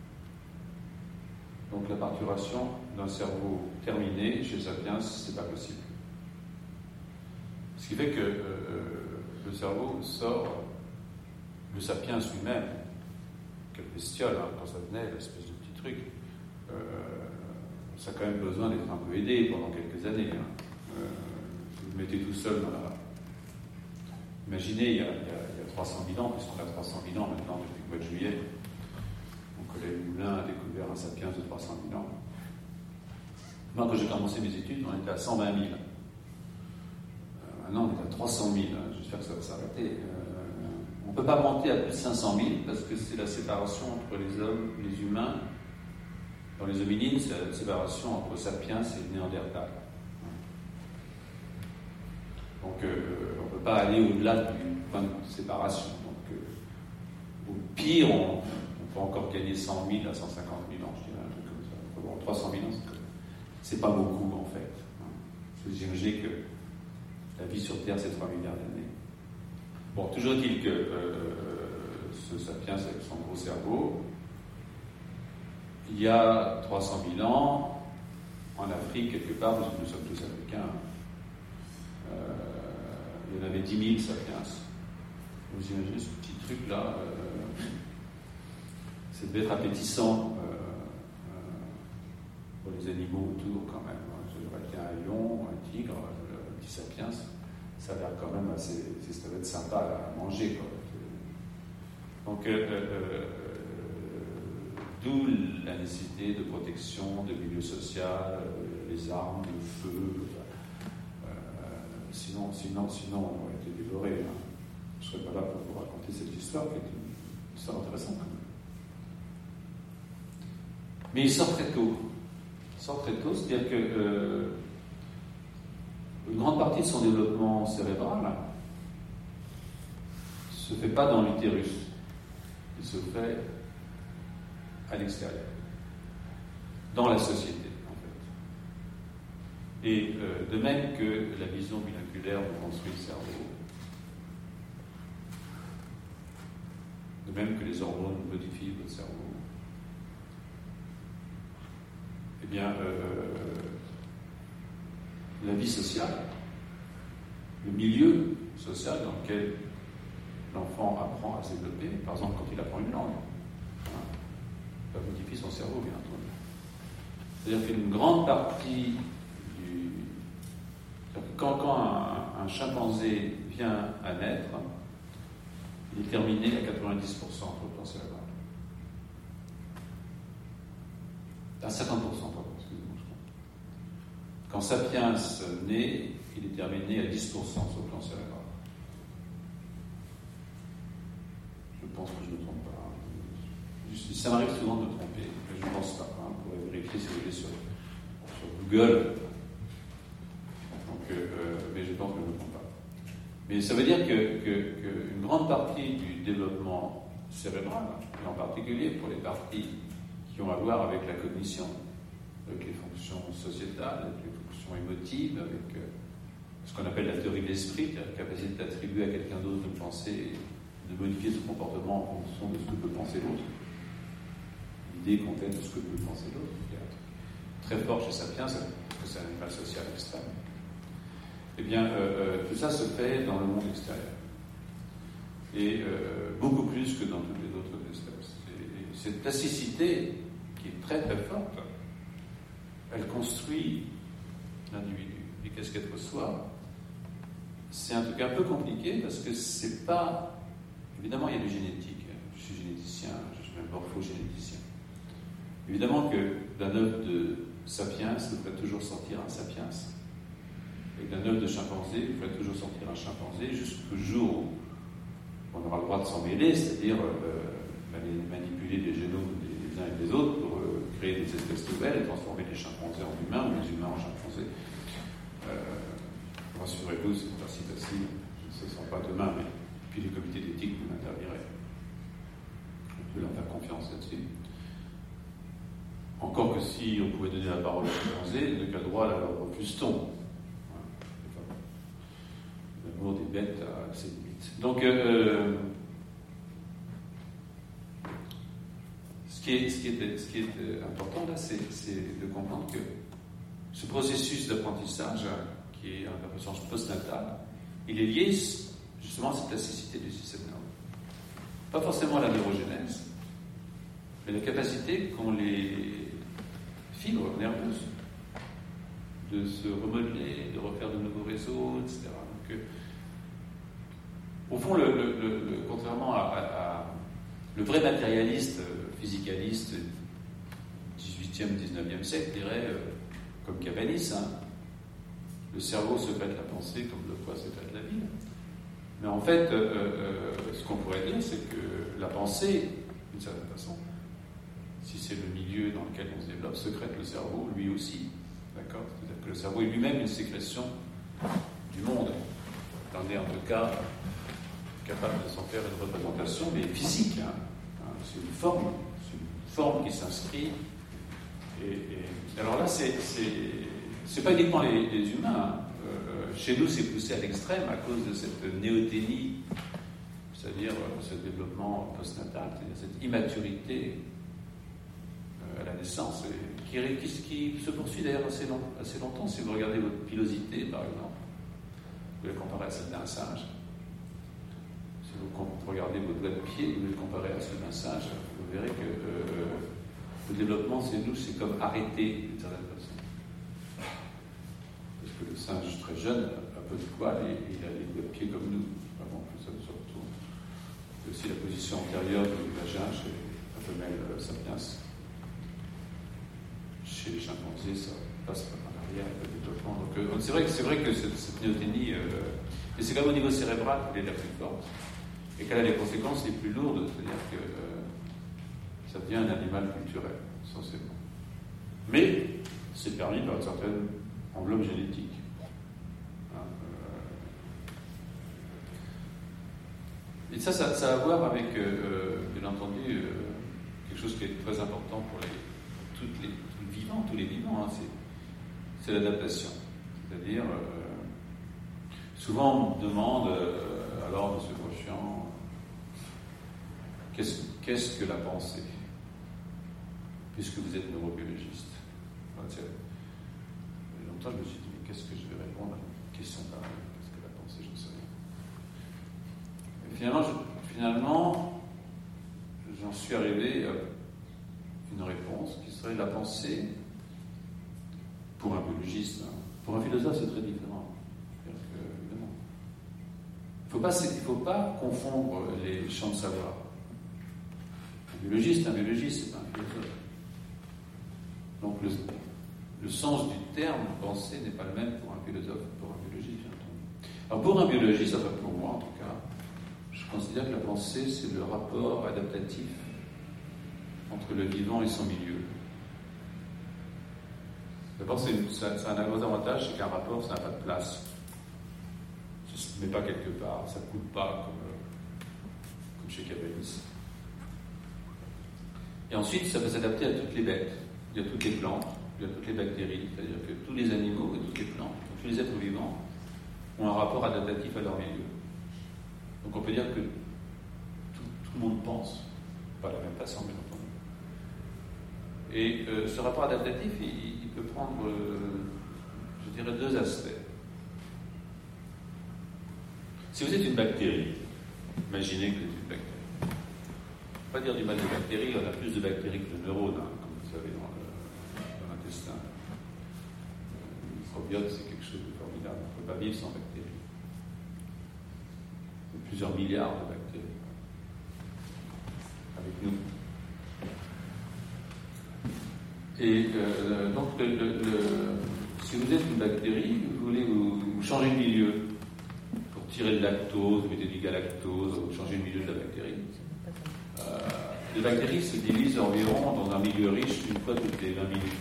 Donc la parturation d'un cerveau terminé chez Sapiens, c'est pas possible. Ce qui fait que euh, le cerveau sort de Sapiens lui-même, quelle bestiole, hein, quand ça venait, l'espèce de petit truc, euh, ça a quand même besoin d'être un peu aidé pendant quelques années. Hein. Euh, vous vous mettez tout seul dans la... Imaginez, il y a, il y a, il y a trois cent mille ans, puisqu'on a trois cent mille ans maintenant depuis le mois de juillet, mon collègue Moulin a découvert un Sapiens de trois cent mille ans. Moi, quand j'ai commencé mes études, on était à cent vingt mille. Euh, maintenant, on est à trois cent mille. Hein. J'espère que ça va s'arrêter. Euh, on ne peut pas monter à plus de cinq cent mille parce que c'est la séparation entre les hommes, les humains. Dans les hominines, c'est la séparation entre Sapiens et Néandertal. Donc, euh, on ne peut pas aller au-delà du point de séparation. Donc, euh, au pire, on, on peut encore gagner cent mille à cent cinquante mille ans, je dirais, un truc comme ça. Bon, trois cent mille ans, c'est que c'est pas beaucoup, en fait. Vous imaginez que la vie sur Terre, c'est trois milliards d'années. Bon, toujours est-il que euh, ce Sapiens, avec son gros cerveau, il y a trois cent mille ans, en Afrique, quelque part, parce que nous sommes tous africains, euh, il y en avait dix mille Sapiens. Vous imaginez ce petit truc-là, euh, ça devait être appétissant euh, pour les animaux autour quand même. Il y a un lion, un tigre, un petit Sapiens, ça a l'air quand même assez, ça doit être sympa à manger, quoi. Donc, euh, euh, d'où la nécessité de protection, de milieu social, euh, les armes, le feu. Euh, sinon, sinon, sinon, on aurait été dévoré. Hein. Je ne serais pas là pour vous raconter cette histoire, qui est une histoire intéressante quand même. Mais il sort très tôt. Il sort très tôt, c'est-à-dire que euh, une grande partie de son développement cérébral ne se fait pas dans l'utérus. Il se fait à l'extérieur, dans la société, en fait. Et euh, de même que la vision binoculaire nous construit le cerveau, de même que les hormones modifient votre cerveau, eh bien, euh, la vie sociale, le milieu social dans lequel l'enfant apprend à se développer, par exemple quand il apprend une langue, va modifier son cerveau, bien entendu. C'est-à-dire qu'une grande partie du... Quand, quand un, un chimpanzé vient à naître, il est terminé à quatre-vingt-dix pour cent sur le plan cérébral. À cinquante pour cent, pardon, excusez-moi, je crois. Quand Sapiens naît, il est terminé à dix pour cent sur le plan cérébral. Je pense que je ne me trompe pas. Ça m'arrive souvent de me tromper, mais je ne pense pas. Hein, vous pourrez vérifier si vous voulez sur, sur Google. Donc, euh, mais je pense que je ne me trompe pas. Mais ça veut dire que, que, que une grande partie du développement cérébral, et en particulier pour les parties qui ont à voir avec la cognition, avec les fonctions sociétales, avec les fonctions émotives, avec euh, ce qu'on appelle la théorie de l'esprit, la capacité d'attribuer à quelqu'un d'autre de penser, de modifier son comportement en fonction de ce que peut penser l'autre. L'idée qu'on tient de ce que peut penser l'autre, qui est très fort chez Sapiens, parce que c'est un animal social extrême. Eh bien, euh, euh, tout ça se fait dans le monde extérieur. Et euh, beaucoup plus que dans toutes les autres espèces. Et cette plasticité, qui est très très forte, elle construit l'individu. Et qu'est-ce qu'être soi? C'est un truc un peu compliqué parce que c'est pas... Évidemment, il y a du génétique. Je suis généticien, je suis même morphogénéticien. Évidemment que d'un œuf de sapiens, il faudrait toujours sortir un sapiens. Et d'un œuf de chimpanzé, il faudrait toujours sortir un chimpanzé jusqu'au jour où on aura le droit de s'en mêler, c'est-à-dire euh, manipuler les génomes des uns et des autres pour euh, créer des espèces nouvelles et transformer les chimpanzés en humains ou les humains en chimpanzés. Euh, rassurez-vous, c'est pas si facile, ce ne sera pas demain, mais puis les comités d'éthique nous l'interdiraient. On peut leur faire confiance là-dessus. Encore que si on pouvait donner la parole aux chimpanzés, de quel droit la leur refuse-t-on? L'amour des bêtes a ses limites. Donc, euh, ce, qui est, ce, qui est, ce qui est important là, c'est, c'est de comprendre que ce processus d'apprentissage, qui est un apprentissage postnatal, il est lié justement à cette plasticité du système nerveux. Pas forcément à la neurogénèse, mais la capacité qu'ont les fibres nerveuses de se remodeler, de refaire de nouveaux réseaux, et cetera. Donc, euh, au fond, le, le, le, le, contrairement à, à, à le vrai matérialiste, euh, physicaliste, dix-huitième, dix-neuvième siècle, dirait, euh, comme Cabanis, hein, le cerveau secrète la pensée comme le foie secrète la vie. Mais en fait, euh, euh, ce qu'on pourrait dire, c'est que la pensée, d'une certaine façon, si c'est le milieu dans lequel on se développe, secrète le cerveau, lui aussi. D'accord ? C'est-à-dire que le cerveau est lui-même une sécrétion du monde. On est en tout cas capable de s'en faire une représentation, mais physique. Hein. C'est une forme, c'est une forme qui s'inscrit. Et, et alors là, c'est, c'est, c'est pas uniquement les, les humains. Hein. Euh, chez nous, c'est poussé à l'extrême à cause de cette néothénie, c'est-à-dire euh, ce développement postnatal, c'est-à-dire cette immaturité euh, à la naissance, et qui, qui, qui se poursuit d'ailleurs assez, long, assez longtemps. Si vous regardez votre pilosité, par exemple, vous la comparez à celle d'un singe. Si vous regardez votre doigt de pied, vous le comparez à celle d'un singe, vous verrez que euh, le développement, c'est nous, c'est comme arrêté d'une certaine façon. Parce que le singe très jeune a peu de poils et il a les doigts de pied comme nous, avant que ça se retourne. Et aussi la position antérieure du vagin chez la femelle euh, sapiens. Chez les chimpanzés, ça passe par l'arrière avec le développement. Donc euh, c'est vrai que c'est vrai que cette, cette néothénie, euh, et c'est quand même au niveau cérébral qu'elle est la plus forte, et qu'elle a les conséquences les plus lourdes, c'est-à-dire que euh, ça devient un animal culturel, essentiellement. Mais c'est permis par une certaine enveloppe génétique. Hein, euh... Et ça, ça, ça a à voir avec, euh, bien entendu, euh, quelque chose qui est très important pour les, toutes les, tous les vivants, tous les vivants, hein, c'est, c'est l'adaptation. C'est-à-dire, euh, souvent on me demande, euh, alors, M. Brochian, qu'est-ce, qu'est-ce que la pensée ? Puisque vous êtes neurobiologiste. Enfin, longtemps, je me suis dit, mais qu'est-ce que je vais répondre à une question pareille ? Qu'est-ce que la pensée ? Je ne sais rien. Et finalement, je, finalement, j'en suis arrivé à une réponse qui serait la pensée, pour un biologiste, hein. Pour un philosophe, c'est très différent. C'est-à-dire que, évidemment, il ne faut pas, il faut pas confondre les champs de savoir. Un biologiste, un biologiste, c'est pas un philosophe. Donc le, le sens du terme pensée n'est pas le même pour un philosophe que pour un biologiste. Alors pour un biologiste, enfin pour moi en tout cas, je considère que la pensée c'est le rapport adaptatif entre le vivant et son milieu. D'abord, c'est, ça, ça a un gros avantage, c'est qu'un rapport, ça n'a pas de place. Ça ne se met pas quelque part, ça ne coule pas comme, comme chez Cabanis. Et ensuite, ça va s'adapter à toutes les bêtes. Il y a toutes les plantes, il y a toutes les bactéries, c'est-à-dire que tous les animaux et toutes les plantes, tous les êtres vivants ont un rapport adaptatif à leur milieu. Donc on peut dire que tout, tout le monde pense, pas de la même façon, bien entendu. Et euh, ce rapport adaptatif, il, il peut prendre, euh, je dirais, deux aspects. Si vous êtes une bactérie, imaginez que vous êtes une bactérie. Il ne faut pas dire du mal des bactéries, on a plus de bactéries que de neurones, hein, comme vous savez, dans, le, dans l'intestin. Le microbiote, c'est quelque chose de formidable. On ne peut pas vivre sans bactéries. Il y a plusieurs milliards de bactéries avec nous. Et euh, donc, le, le, le, si vous êtes une bactérie, vous voulez vous, vous changer de milieu. Pour tirer de lactose, vous mettez du galactose, vous changez le milieu de la bactérie. Euh, les bactéries se divisent environ dans un milieu riche une fois toutes les vingt minutes.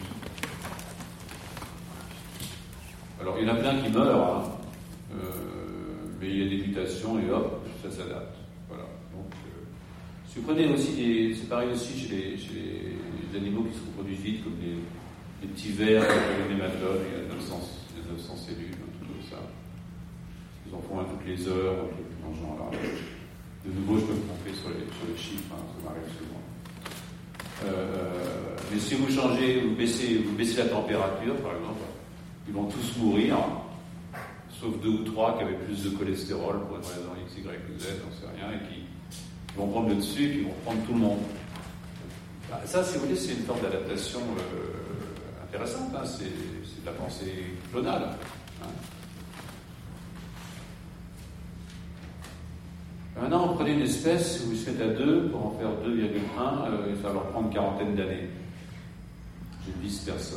Alors il y en a plein qui meurent, hein, euh, mais il y a des mutations et hop, ça s'adapte. Voilà. Donc, euh, si vous prenez aussi des, c'est pareil aussi chez les, chez les, les animaux qui se reproduisent vite, comme les, les petits vers, les nématodes, il y a neuf cents, neuf cents cellules, tout comme ça. Ils en font un toutes les heures, un truc dans ce genre-là. De nouveau, je peux me tromper sur les, sur les chiffres, hein, ça m'arrive souvent. Euh, mais si vous changez, vous baissez, vous baissez la température, par exemple, ils vont tous mourir, sauf deux ou trois qui avaient plus de cholestérol pour une raison X, Y ou Z, j'en sais rien, et qui vont prendre le dessus et qui vont prendre tout le monde. Ben, ça, si vous voulez, c'est une forme d'adaptation euh, intéressante, hein, c'est, c'est de la pensée clonale. Hein. Maintenant, vous prenez une espèce, vous se faites à deux, pour en faire deux virgule un, euh, ça va leur prendre une quarantaine d'années. J'ai dix personnes.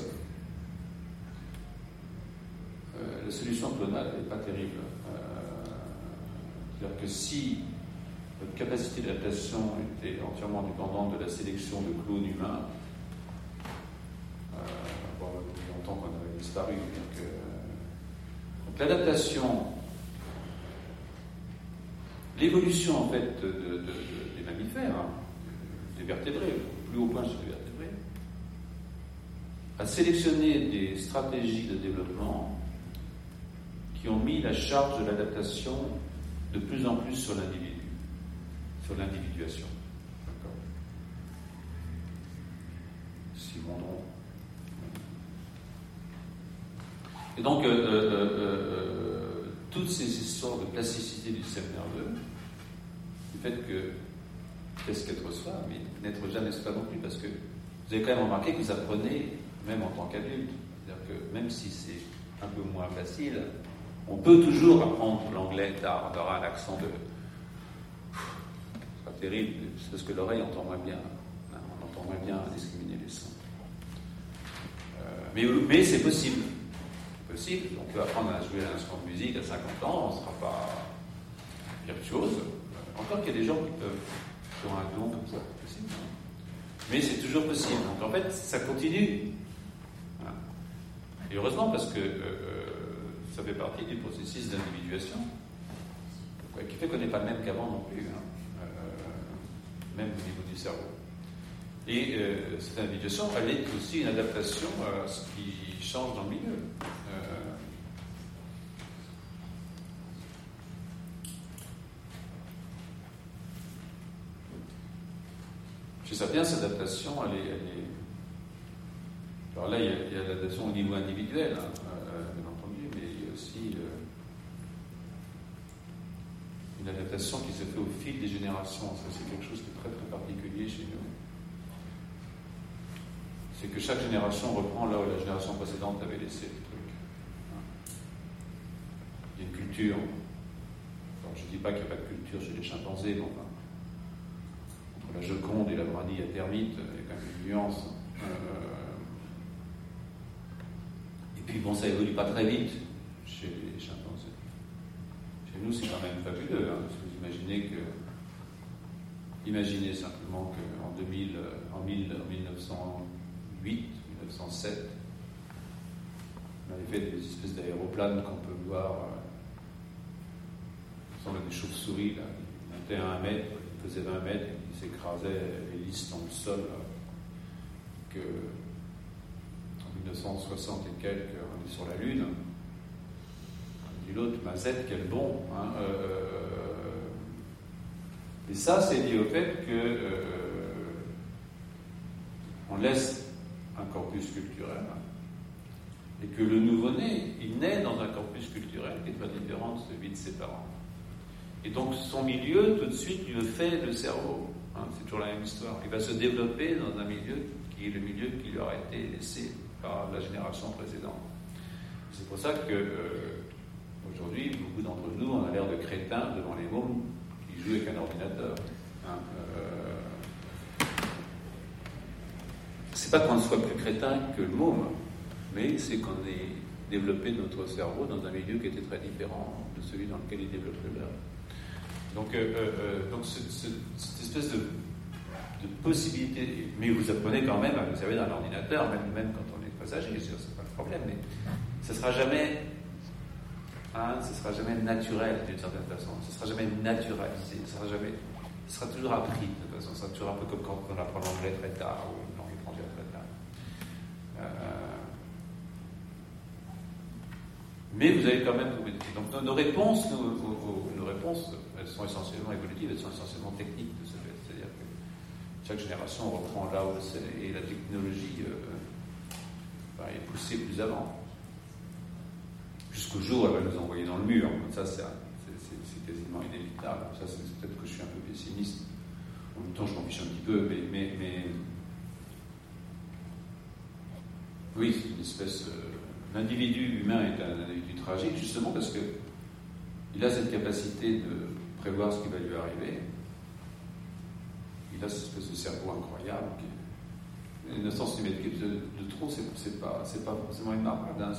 Euh, la solution clonale n'est pas terrible. Euh, c'est-à-dire que si votre capacité d'adaptation était entièrement dépendante de la sélection de clones humains, euh, bon, il y a longtemps qu'on avait disparu. Donc, euh, donc l'adaptation... L'évolution, en fait, de, de, de, des mammifères, hein, des vertébrés, au plus haut point sur les vertébrés, a sélectionné des stratégies de développement qui ont mis la charge de l'adaptation de plus en plus sur l'individu, sur l'individuation. D'accord. Simon Dron. Et donc, euh, euh, euh, toutes ces histoires de plasticité du système nerveux, du fait que qu'est-ce qu'être soi, mais n'être jamais soi non plus, parce que vous avez quand même remarqué que vous apprenez, même en tant qu'adulte, c'est-à-dire que même si c'est un peu moins facile, on peut toujours apprendre l'anglais d'avoir un accent de... C'est pas terrible, c'est parce que l'oreille entend moins bien, hein, on entend moins bien discriminer les sons. Euh, mais, mais c'est possible. Possible. On peut apprendre à jouer un instrument de musique à cinquante ans, on ne sera pas virtuose. Encore qu'il y a des gens qui peuvent, qui ont un don comme ça, c'est possible. Mais c'est toujours possible. Donc en fait, ça continue. Et heureusement, parce que euh, ça fait partie du processus d'individuation, qui fait qu'on n'est pas le même qu'avant non plus, hein, euh, même au niveau du cerveau. Et euh, cette individuation, elle est aussi une adaptation à ce qui change dans le milieu. Euh, chez Sapiens, cette adaptation, elle est, elle est... Alors là, il y a, il y a l'adaptation au niveau individuel, hein, euh, bien entendu, mais il y a aussi euh, une adaptation qui se fait au fil des générations. Ça, c'est quelque chose de très très particulier chez nous. C'est que chaque génération reprend là où la génération précédente avait laissé le truc. Il y a une culture. Alors, je ne dis pas qu'il n'y a pas de culture chez les chimpanzés, mais enfin, entre la Joconde et la brindille à termites, il y a quand même une nuance. Euh, et puis bon, ça évolue pas très vite chez les chimpanzés. Chez nous, c'est quand même fabuleux, hein, parce que vous imaginez que imaginez simplement qu'en deux mille, en mille neuf cent huit, mille neuf cent sept, on avait fait des espèces d'aéroplanes qu'on peut voir, euh, ce sont des chauves-souris, là, ils montaient à un mètre, ils faisaient vingt mètres, ils s'écrasaient l'hélice dans le sol, là, que en mille mille neuf cent soixante et quelques, on est sur la Lune. Dit l'autre, Mazette, quel bon. Hein, euh, et ça, c'est lié au fait que euh, on laisse un corpus culturel et que le nouveau-né, il naît dans un corpus culturel qui est très différent de celui de ses parents. Et donc son milieu, tout de suite, lui fait le cerveau. Hein, c'est toujours la même histoire. Il va se développer dans un milieu qui est le milieu qui lui aura été laissé par la génération précédente. C'est pour ça que euh, aujourd'hui, beaucoup d'entre nous, on a l'air de crétins devant les mômes qui jouent avec un ordinateur. Hein, euh, c'est pas qu'on soit plus crétin que le môme, mais c'est qu'on ait développé notre cerveau dans un milieu qui était très différent de celui dans lequel il développe le leur. Donc, euh, euh, donc ce, ce, cette espèce de, de possibilité, mais vous apprenez quand même à vous servir d'un ordinateur, même, même quand on est très âgé, c'est pas le problème, mais ce ne sera jamais, hein, ce sera jamais naturel d'une certaine façon, ce ne sera jamais naturalisé, ce sera jamais, ce sera toujours appris de toute façon, ce sera toujours un peu comme quand on apprend l'anglais très tard ou une langue étrangère très tard. Euh, Mais vous avez quand même trouvé des trucs. Donc nos, nos réponses, nos, nos, nos réponses, elles sont essentiellement évolutives, elles sont essentiellement techniques de ce fait. C'est-à-dire que chaque génération reprend là où c'est et la technologie euh, bah, est poussée plus avant. Jusqu'au jour où elle va nous envoyer dans le mur. Ça, c'est, c'est, c'est, c'est quasiment inévitable. Ça, c'est peut-être que je suis un peu pessimiste. En même temps, je m'en fiche un petit peu, mais, mais, mais... oui, c'est une espèce. Euh, L'individu humain est un individu tragique, justement parce qu'il a cette capacité de prévoir ce qui va lui arriver. Il a cette espèce de cerveau incroyable. Qui... Une sensibilité de, de trop, c'est, c'est, pas, c'est pas forcément une marque. Hein. Ça,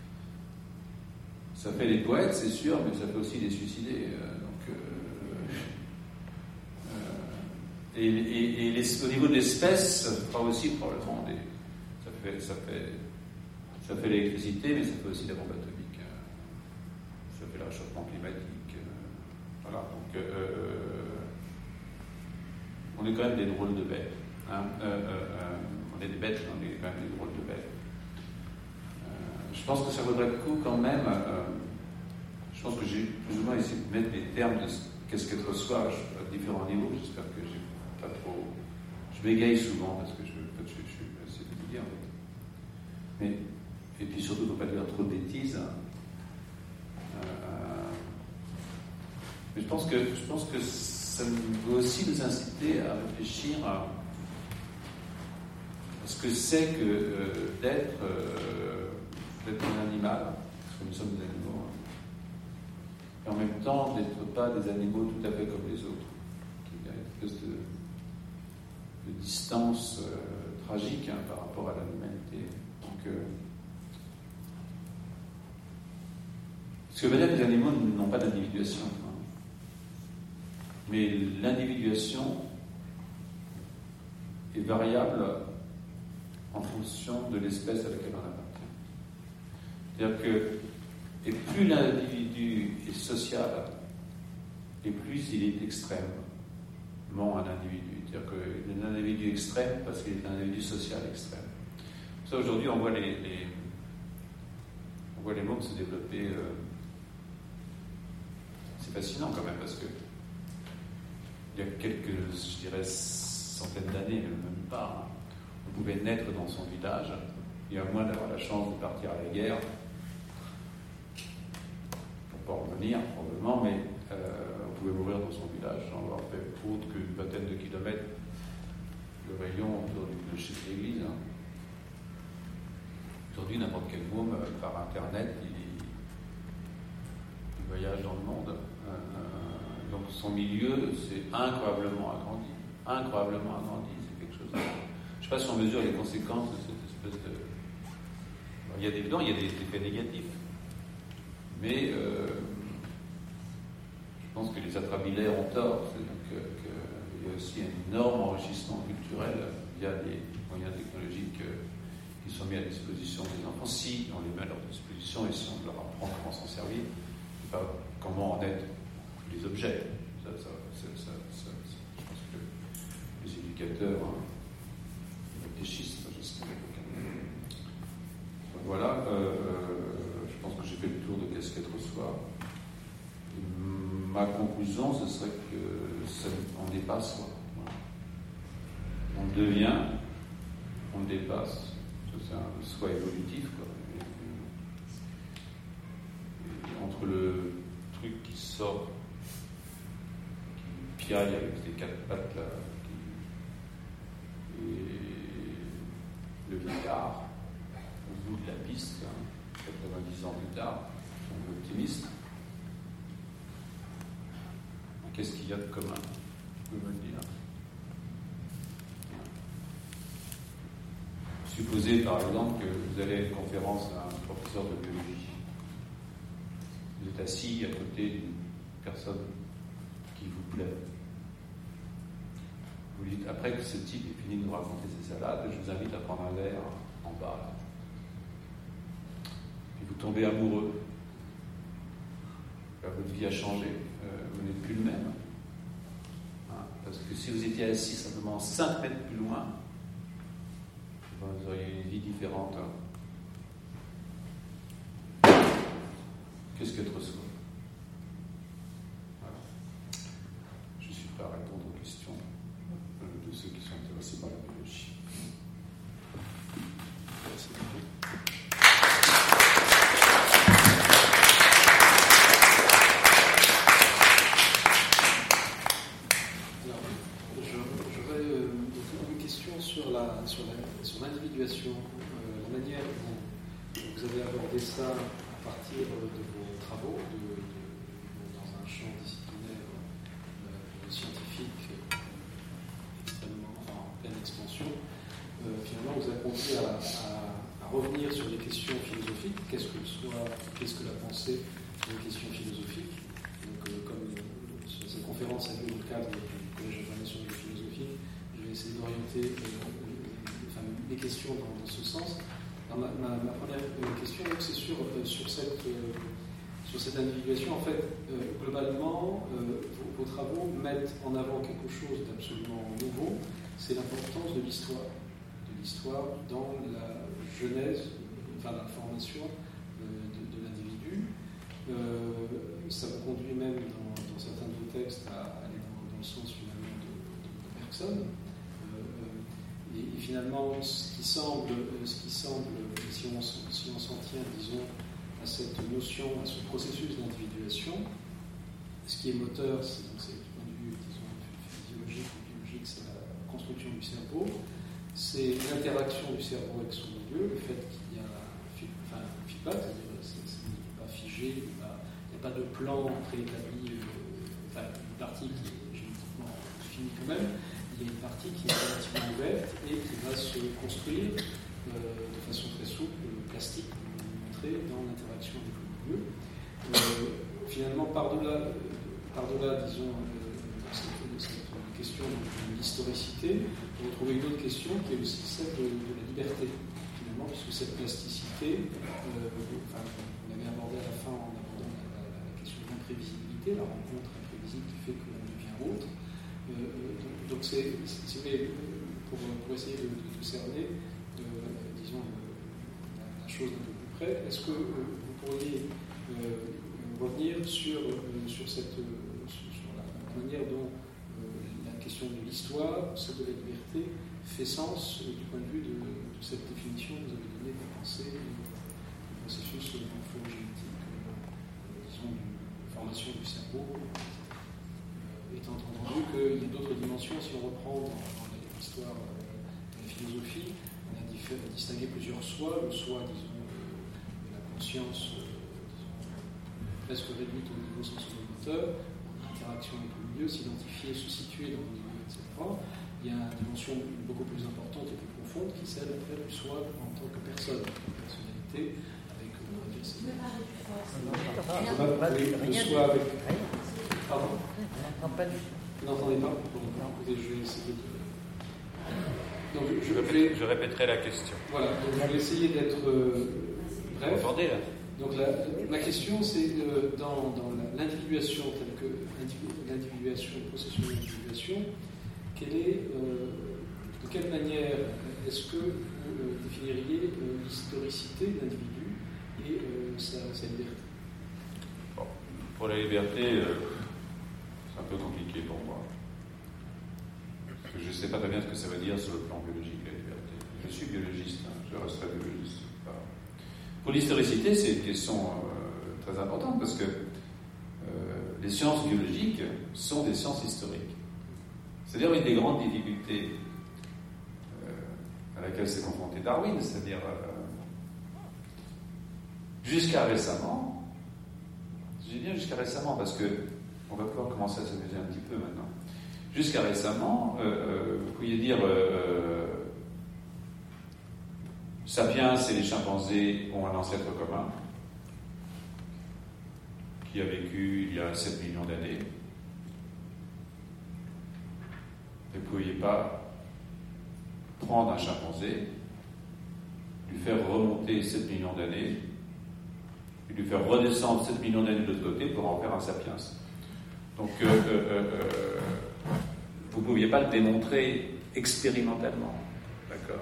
ça fait les poètes, c'est sûr, mais ça fait aussi les suicidés. Euh, donc, euh, euh, et et, et les, au niveau de l'espèce, ça fera aussi probablement des. Ça fait. Ça fait Ça fait l'électricité, mais ça fait aussi la bombe atomique. Ça fait le réchauffement climatique. Voilà. Donc, euh, on est quand même des drôles de bêtes. Hein. Euh, euh, on est des bêtes, mais on est quand même des drôles de bêtes. Euh, je pense que ça vaudrait le coup quand même. Euh, je pense que j'ai plus ou moins essayé de mettre des termes de ce, qu'est-ce qu'être soi à différents niveaux. J'espère que j'ai pas trop. Je bégaye souvent parce que je, je, je, je essaie de vous dire. Mais. Et puis surtout, il ne faut pas dire trop de bêtises. Euh, mais je pense que, je pense que ça doit aussi nous inciter à réfléchir à, à ce que c'est que euh, d'être, euh, d'être un animal, parce que nous sommes des animaux, hein, et en même temps d'être pas des animaux tout à fait comme les autres. Il y a une espèce de, de distance euh, tragique hein, par rapport à la humanité. Donc, euh, ce que veut dire que les animaux n'ont pas d'individuation. Hein. Mais l'individuation est variable en fonction de l'espèce à laquelle on appartient. C'est-à-dire que, et plus l'individu est social, et plus il est extrêmement un individu. C'est-à-dire qu'il est un individu extrême parce qu'il est un individu social extrême. Pour ça, aujourd'hui, on voit les, les, on voit les mômes se développer. Euh, C'est fascinant quand même parce que il y a quelques, je dirais, centaines d'années, même pas, hein, on pouvait naître dans son village et à moins d'avoir la chance de partir à la guerre, pour pas revenir probablement, mais euh, on pouvait mourir dans son village sans avoir fait autre qu'une vingtaine de kilomètres de rayon autour du clocher de l'église. Hein. Aujourd'hui, n'importe quel môme, par internet, il voyage dans le monde. Euh, donc son milieu s'est incroyablement agrandi. Incroyablement agrandi, c'est quelque chose. De... Je ne sais pas si on mesure les conséquences de cette espèce de. Il y a des, non, il y a des effets négatifs. Mais euh, je pense que les atrabilaires ont tort. C'est-à-dire qu'il y a aussi un énorme enrichissement culturel via des moyens technologiques qui sont mis à disposition des enfants. Si on les met à leur disposition et si on leur apprend comment s'en servir. Pas comment en être les objets. Ça, ça, ça, ça, ça, ça, je pense que les éducateurs hein, réfléchissent, je sais pas. voilà, euh, je pense que j'ai fait le tour de qu'est-ce qu'être soi. Ma conclusion, ce serait que ça, on dépasse soi. Voilà. On devient, on dépasse. C'est un soi évolutif, quoi. Et, et entre le truc qui sort, qui piaille avec ses quatre pattes là, qui, et le vieillard, au bout de la piste, hein, quatre-vingt-dix ans plus tard, on est optimiste. Qu'est-ce qu'il y a de commun? Vous pouvez me le dire. Supposez par exemple que vous allez à une conférence à un professeur de biologie. Vous êtes assis à côté d'une personne qui vous plaît. Vous dites, après que ce type ait fini de nous raconter ses salades, je vous invite à prendre un verre en bas. Puis vous tombez amoureux. Là, votre vie a changé. Euh, vous n'êtes plus le même. Hein, parce que si vous étiez assis simplement cinq mètres plus loin, vous auriez une vie différente. Hein. Qu'est-ce qu'être soi? Voilà. Je suis prêt à répondre aux questions de ceux qui sont intéressés par la biologie. Merci beaucoup. Sur, la, sur, la, sur l'individuation, euh, la manière dont vous avez abordé ça à partir de vos travaux, de, de, dans un champ disciplinaire euh, scientifique extrêmement, enfin, en pleine expansion, euh, finalement vous a conduit à, à, à revenir sur des questions philosophiques. Qu'est-ce que le soi, qu'est-ce que la pensée, sur des questions philosophiques. Donc, euh, comme euh, cette conférence a lieu dans le cadre du Collège international de philosophie, je vais essayer d'orienter euh, enfin, les questions dans, dans ce sens. Alors, ma, ma, ma première question, c'est sur, euh, sur, cette, euh, sur cette individuation. En fait, euh, globalement, euh, vos, vos travaux mettent en avant quelque chose d'absolument nouveau, c'est l'importance de l'histoire. De l'histoire dans la genèse, enfin la formation euh, de, de l'individu. Euh, ça vous conduit même dans, dans certains de vos textes à aller dans, dans le sens finalement de, de, de personne. Et, et finalement, ce qui semble, ce qui semble si, on, si on s'en tient, disons, à cette notion, à ce processus d'individuation, ce qui est moteur, c'est, donc, c'est du point de vue, disons, physiologique ou biologique, c'est la construction du cerveau, c'est l'interaction du cerveau avec son milieu, le fait qu'il y a enfin, un feedback, c'est-à-dire c'est, c'est, il n'est pas figé, il n'y a, a pas de plan préétabli, euh, enfin, une partie qui est génétiquement finie quand même. Il y a une partie qui est relativement ouverte et qui va se construire euh, de façon très souple, plastique, comme on l'a montré, dans l'interaction avec le milieu. Euh, finalement, par-delà, par-delà disons, euh, cette, cette question de l'historicité, on retrouve une autre question qui est aussi celle de, de la liberté, finalement, puisque cette plasticité, euh, enfin, on avait abordé à la fin en abordant la, la, la question de l'imprévisibilité, la rencontre imprévisible qui fait que l'on devient autre. Euh, donc c'est, c'est, c'est pour, pour essayer de, de, de cerner, euh, disons, la, la chose d'un peu plus près, est-ce que euh, vous pourriez euh, revenir sur, euh, sur, cette, euh, sur, sur la, la manière dont euh, la question de l'histoire, celle de la liberté, fait sens euh, du point de vue de, de cette définition que vous avez donnée de la pensée du processus morphogénétique, euh, disons, d'une formation du cerveau, étant entendu qu'il y a d'autres dimensions. Si on reprend dans, dans l'histoire euh, de la philosophie, on a diffé- distingué plusieurs soi, le soi, disons, de la conscience, euh, disons, presque réduite au niveau sensomoteur, l'interaction avec le milieu, s'identifier, se situer dans le milieu, et cetera. Il y a une dimension beaucoup plus importante et plus profonde qui est celle après du soi en tant que personne, en tant que personnalité, avec euh, on va dire, c'est... Le soi avec... Pardon? Vous n'entendez pas? Écoutez, je vais essayer de... Donc, je, je, répète, je répéterai la question. Voilà, donc je vais essayer d'être euh, bref. Vous entendez, là? Donc la, la question, c'est euh, dans, dans la, l'individuation, telle que l'individuation, le processus d'individuation, quelle est, euh, de quelle manière est-ce que vous euh, définiriez euh, l'historicité de l'individu et euh, sa, sa liberté? Bon, pour la liberté, euh, c'est un peu compliqué pour moi. Parce que je ne sais pas très bien ce que ça veut dire sur le plan biologique, la liberté. Je suis biologiste, hein, je resterai biologiste. Voilà. Pour l'historicité, c'est une question euh, très importante parce que euh, les sciences biologiques sont des sciences historiques. C'est-à-dire une des grandes difficultés euh, à laquelle s'est confronté Darwin, c'est-à-dire euh, jusqu'à récemment, je dis bien jusqu'à récemment parce que on va pouvoir commencer à s'amuser un petit peu maintenant. Jusqu'à récemment, euh, euh, vous pouviez dire euh, Sapiens et les chimpanzés ont un ancêtre commun qui a vécu il y a sept millions d'années. Vous ne pouviez pas prendre un chimpanzé, lui faire remonter sept millions d'années, et lui faire redescendre sept millions d'années de l'autre côté pour en faire un sapiens. Donc, euh, euh, euh, vous ne pouviez pas le démontrer expérimentalement. D'accord?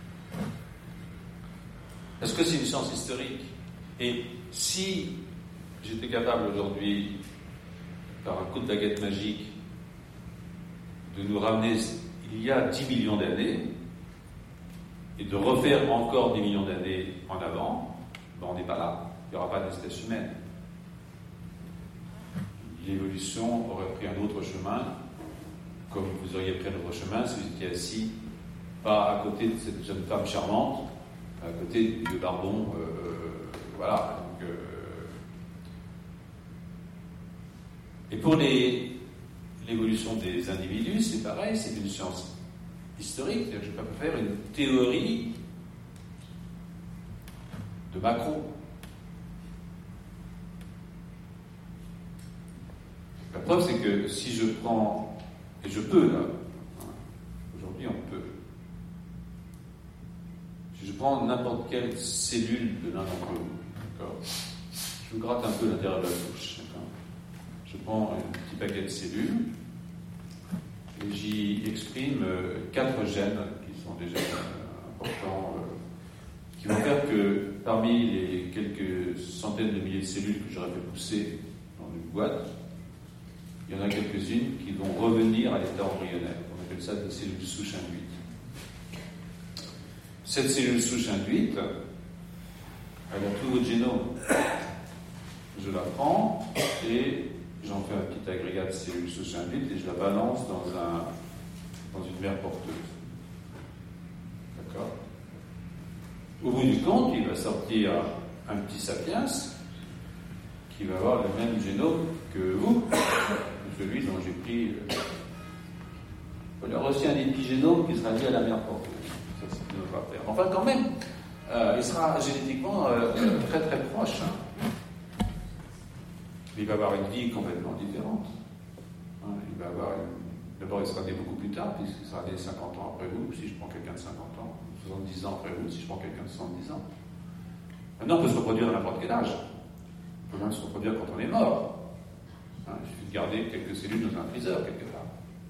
Est-ce que c'est une science historique? Et si j'étais capable aujourd'hui, par un coup de baguette magique, de nous ramener il y a dix millions d'années et de refaire encore dix millions d'années en avant, ben on n'est pas là. Il n'y aura pas d'espèce humaine. L'évolution aurait pris un autre chemin, comme vous auriez pris un autre chemin si vous étiez assis, pas à côté de cette jeune femme charmante, à côté de Barbon, euh, voilà. Donc, euh... Et pour les, l'évolution des individus, c'est pareil, c'est une science historique, c'est-à-dire que je ne peux pas faire une théorie de Macron. La preuve, c'est que si je prends, et je peux là, aujourd'hui on peut, si je prends n'importe quelle cellule de l'un d'entre vous, d'accord, je vous gratte un peu l'intérieur de la bouche, d'accord, je prends un petit paquet de cellules et j'y exprime euh, quatre gènes qui sont déjà euh, importants, euh, qui vont faire que parmi les quelques centaines de milliers de cellules que j'aurais fait pousser dans une boîte, il y en a quelques-unes qui vont revenir à l'état embryonnaire. On appelle ça des cellules souches induites. Cette cellule souche induite, elle a tout votre génome. Je la prends et j'en fais un petit agrégat de cellules souches induites et je la balance dans, un, dans une mère porteuse. D'accord? Au bout du compte, il va sortir un petit sapiens qui va avoir le même génome que vous, celui dont j'ai pris. Euh, il y aura aussi un épigénome qui sera lié à la mère porteuse. Ça, c'est une autre affaire. Enfin, quand même, euh, il sera génétiquement euh, très très proche. Hein. Il va avoir une vie complètement différente. Hein, il va avoir une... D'abord, il sera né beaucoup plus tard, puisqu'il sera né cinquante ans après vous, si je prends quelqu'un de cinquante ans, soixante-dix ans après vous, si je prends quelqu'un de soixante-dix ans. Maintenant, on peut se reproduire à n'importe quel âge. On peut même se reproduire quand on est mort. Hein, il suffit de garder quelques cellules dans un freezer, quelque part.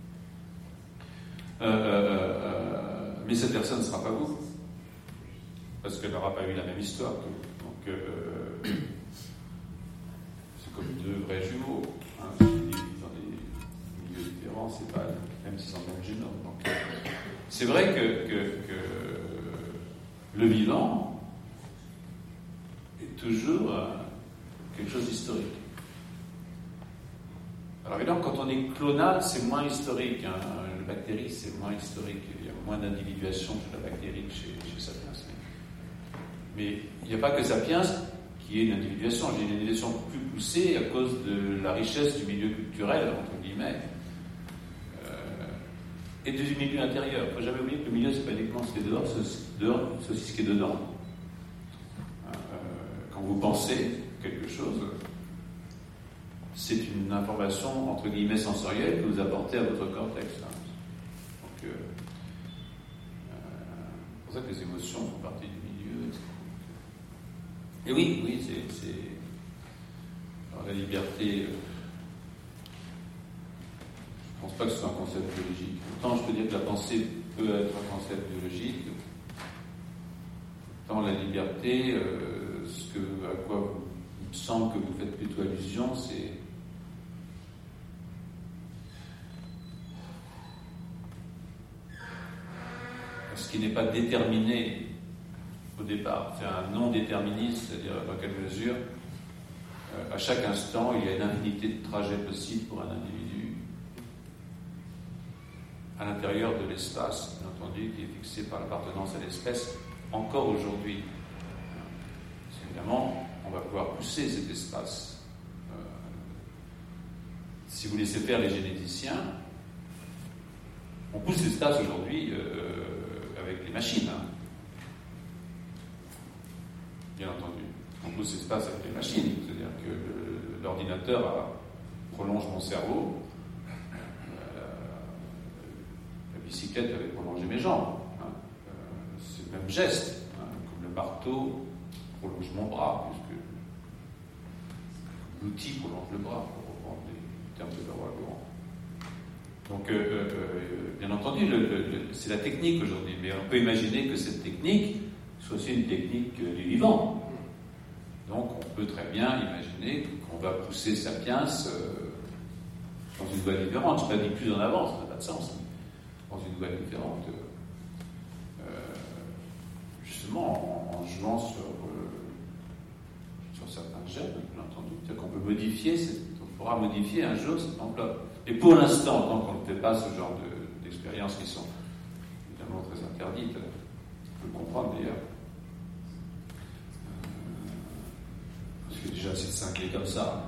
Euh, euh, euh, mais cette personne ne sera pas vous. Parce qu'elle n'aura pas eu la même histoire que vous. Donc, euh, c'est comme deux vrais jumeaux. Hein, qui vivent dans des milieux différents, c'est pas, même s'ils ont le même génome. Donc, euh, c'est vrai que, que, que le vivant est toujours euh, quelque chose d'historique. Alors évidemment, quand on est clonal, c'est moins historique. Hein. La bactérie, c'est moins historique. Il y a moins d'individuation chez la bactérie que chez, chez Sapiens. Mais il n'y a pas que Sapiens qui est une individuation. J'ai une individuation plus poussée à cause de la richesse du milieu culturel, entre guillemets, euh, et du milieu intérieur. Il ne faut jamais oublier que le milieu, ce n'est pas uniquement ce qui est dehors, c'est, dehors, c'est aussi ce qui est dedans. Euh, quand vous pensez quelque chose, c'est une information, entre guillemets, sensorielle que vous apportez à votre cortex. Hein. Donc, euh, euh, c'est pour ça que les émotions font partie du milieu, et cetera. Et oui, oui, c'est... c'est... Alors, la liberté, euh, je ne pense pas que ce soit un concept biologique. Autant je peux dire que la pensée peut être un concept biologique. Dans la liberté, euh, ce que, à quoi vous, il me semble que vous faites plutôt allusion, c'est ce qui n'est pas déterminé au départ. C'est un non-déterminisme, c'est-à-dire dans quelle mesure, euh, à chaque instant, il y a une infinité de trajets possibles pour un individu à l'intérieur de l'espace, bien entendu, qui est fixé par l'appartenance à l'espèce, encore aujourd'hui. Évidemment, on va pouvoir pousser cet espace. Euh, si vous laissez faire les généticiens, on pousse l'espace aujourd'hui euh, avec les machines. Hein. Bien entendu. On pousse l'espace avec les machines. C'est-à-dire que le, l'ordinateur a, prolonge mon cerveau. Euh, la bicyclette avait prolongé mes jambes. Hein. Euh, c'est le même geste. Hein, comme le marteau prolonge mon bras, puisque l'outil prolonge le bras, pour reprendre les termes de Leroy-Laurent. Donc, euh, euh, bien entendu, le, le, le, c'est la technique aujourd'hui, mais on peut imaginer que cette technique soit aussi une technique euh, du vivant. Donc, on peut très bien imaginer qu'on va pousser Sapiens euh, dans une voie différente. Je ne dis plus en avant, ça n'a pas de sens. Dans une voie différente, euh, justement, en, en jouant sur, euh, sur certains gènes, bien entendu. C'est-à-dire qu'on peut modifier, cette, on pourra modifier un jour cette enveloppe. Et pour l'instant, tant qu'on ne fait pas ce genre de, d'expériences qui sont évidemment très interdites, on peut le comprendre d'ailleurs. Euh, parce que déjà c'est cinglé comme ça.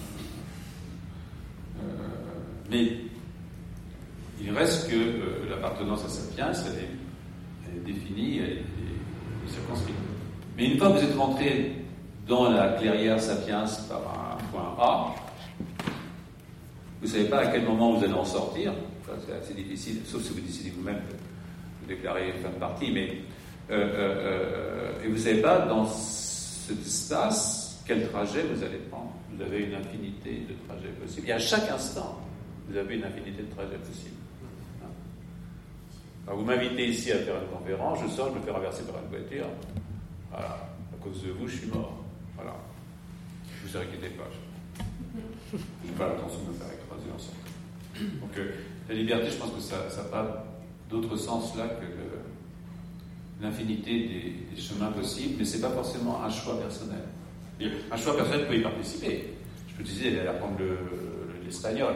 Euh, mais il reste que euh, l'appartenance à Sapiens, elle est, elle est définie, elle est, elle est circonscrite. Mais une fois que vous êtes rentré dans la clairière Sapiens par un point A, vous ne savez pas à quel moment vous allez en sortir. Enfin, c'est assez difficile, sauf si vous décidez vous-même de, de déclarer fin de partie. Mais, euh, euh, et vous ne savez pas dans cet espace quel trajet vous allez prendre. Vous avez une infinité de trajets possibles. Et à chaque instant, vous avez une infinité de trajets possibles. Alors, vous m'invitez ici à faire une conférence, je sors, je me fais renverser par une voiture. Voilà. À cause de vous, je suis mort. Voilà. Ne vous inquiétez pas. Je n'ai pas l'intention de me faire écraser en sortant. Donc, euh, la liberté, je pense que ça n'a pas d'autre sens là que le, l'infinité des, des chemins possibles, mais ce n'est pas forcément un choix personnel. Et un choix personnel peut y participer. Je peux décider d'aller apprendre le, le, l'espagnol.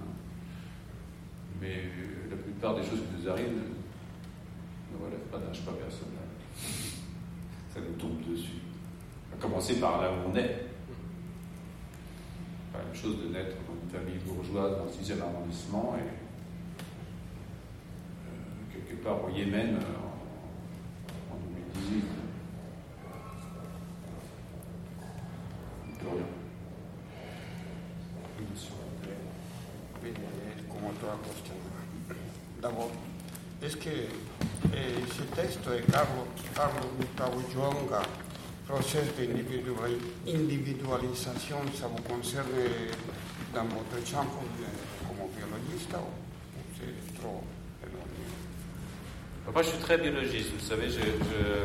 Mais euh, la plupart des choses qui nous arrivent ne, ne relèvent pas d'un choix personnel. Ça nous tombe dessus. À commencer par là où on est. Pas la même chose de naître dans une famille bourgeoise dans le sixième arrondissement et euh, quelque part au Yémen en, en deux mille dix-huit. Florian. Oui, como toda cuestión. D'abord, est-ce que eh, ce texte de Carlos, Carlos Gustavo Joanga, process d'individualisation, ça vous concerne dans votre champ comme biologiste ou c'est trop éloigné? Moi, je suis très biologiste, vous savez, je... je...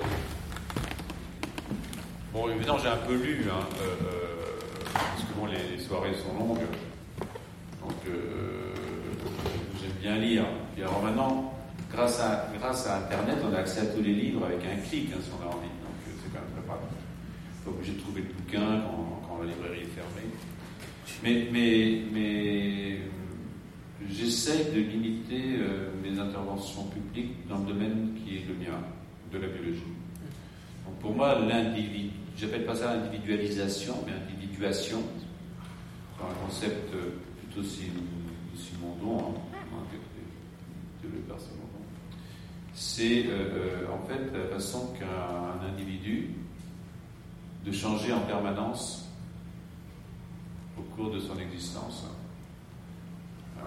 Bon, évidemment, j'ai un peu lu, hein, euh, parce que bon, les, les soirées sont longues, donc euh, j'aime bien lire. Et alors maintenant, grâce à, grâce à Internet, on a accès à tous les livres avec un clic, hein, si on a envie, donc euh, c'est quand même très pratique. Pas obligé de trouver le bouquin quand, quand la librairie est fermée. Mais, mais, mais j'essaie de limiter euh, mes interventions publiques dans le domaine qui est le mien, de la biologie. Donc pour moi, l'individu, j'appelle pas ça l'individualisation, mais individuation, dans un concept plutôt Simondon, hein, développé par Simondon. C'est euh, en fait la façon qu'un individu de changer en permanence au cours de son existence. Euh,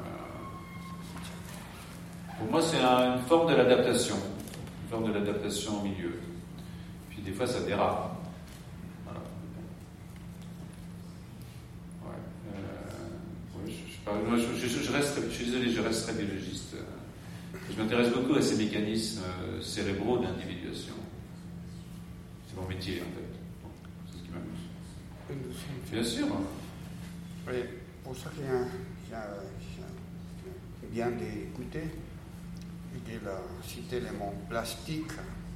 pour moi, c'est un, une forme de l'adaptation, une forme de l'adaptation au milieu. Puis des fois, ça dérape. Voilà. Ouais. Euh, ouais, je, je, je, je, je, reste, je suis désolé, je reste très biologiste. Je m'intéresse beaucoup à ces mécanismes euh, cérébraux d'individuation. C'est mon métier, en fait. Donc, c'est ce qui m'amuse. Bien sûr. Oui, pour ça qu'il y a, il y a, il y a bien d'écouter. Il a cité le mot plastique.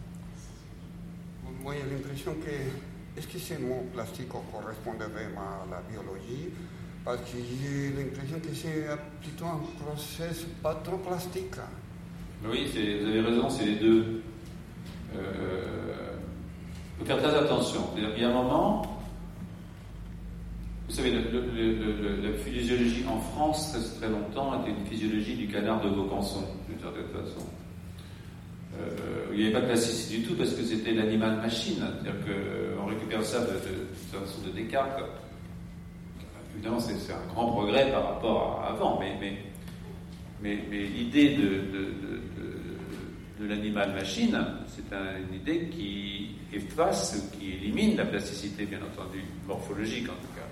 Moi, j'ai l'impression que, est-ce que ce mot plastique correspondait vraiment à la biologie? Parce que j'ai l'impression que c'est plutôt un processus pas trop plastique. Oui, c'est, vous avez raison, c'est les deux. Il euh, faut faire très attention. Il y a un moment, vous savez, le, le, le, le, la physiologie en France, très, très longtemps, était une physiologie du canard de Vaucanson, d'une certaine façon. Euh, il n'y avait pas de plasticité du tout parce que c'était l'animal-machine. C'est-à-dire qu'on récupère ça de, de, de façon de Descartes. Évidemment, c'est, c'est un grand progrès par rapport à avant, mais, mais, mais, mais l'idée de, de, de, de, de l'animal-machine, c'est un, une idée qui efface, qui élimine la plasticité, bien entendu, morphologique en tout cas.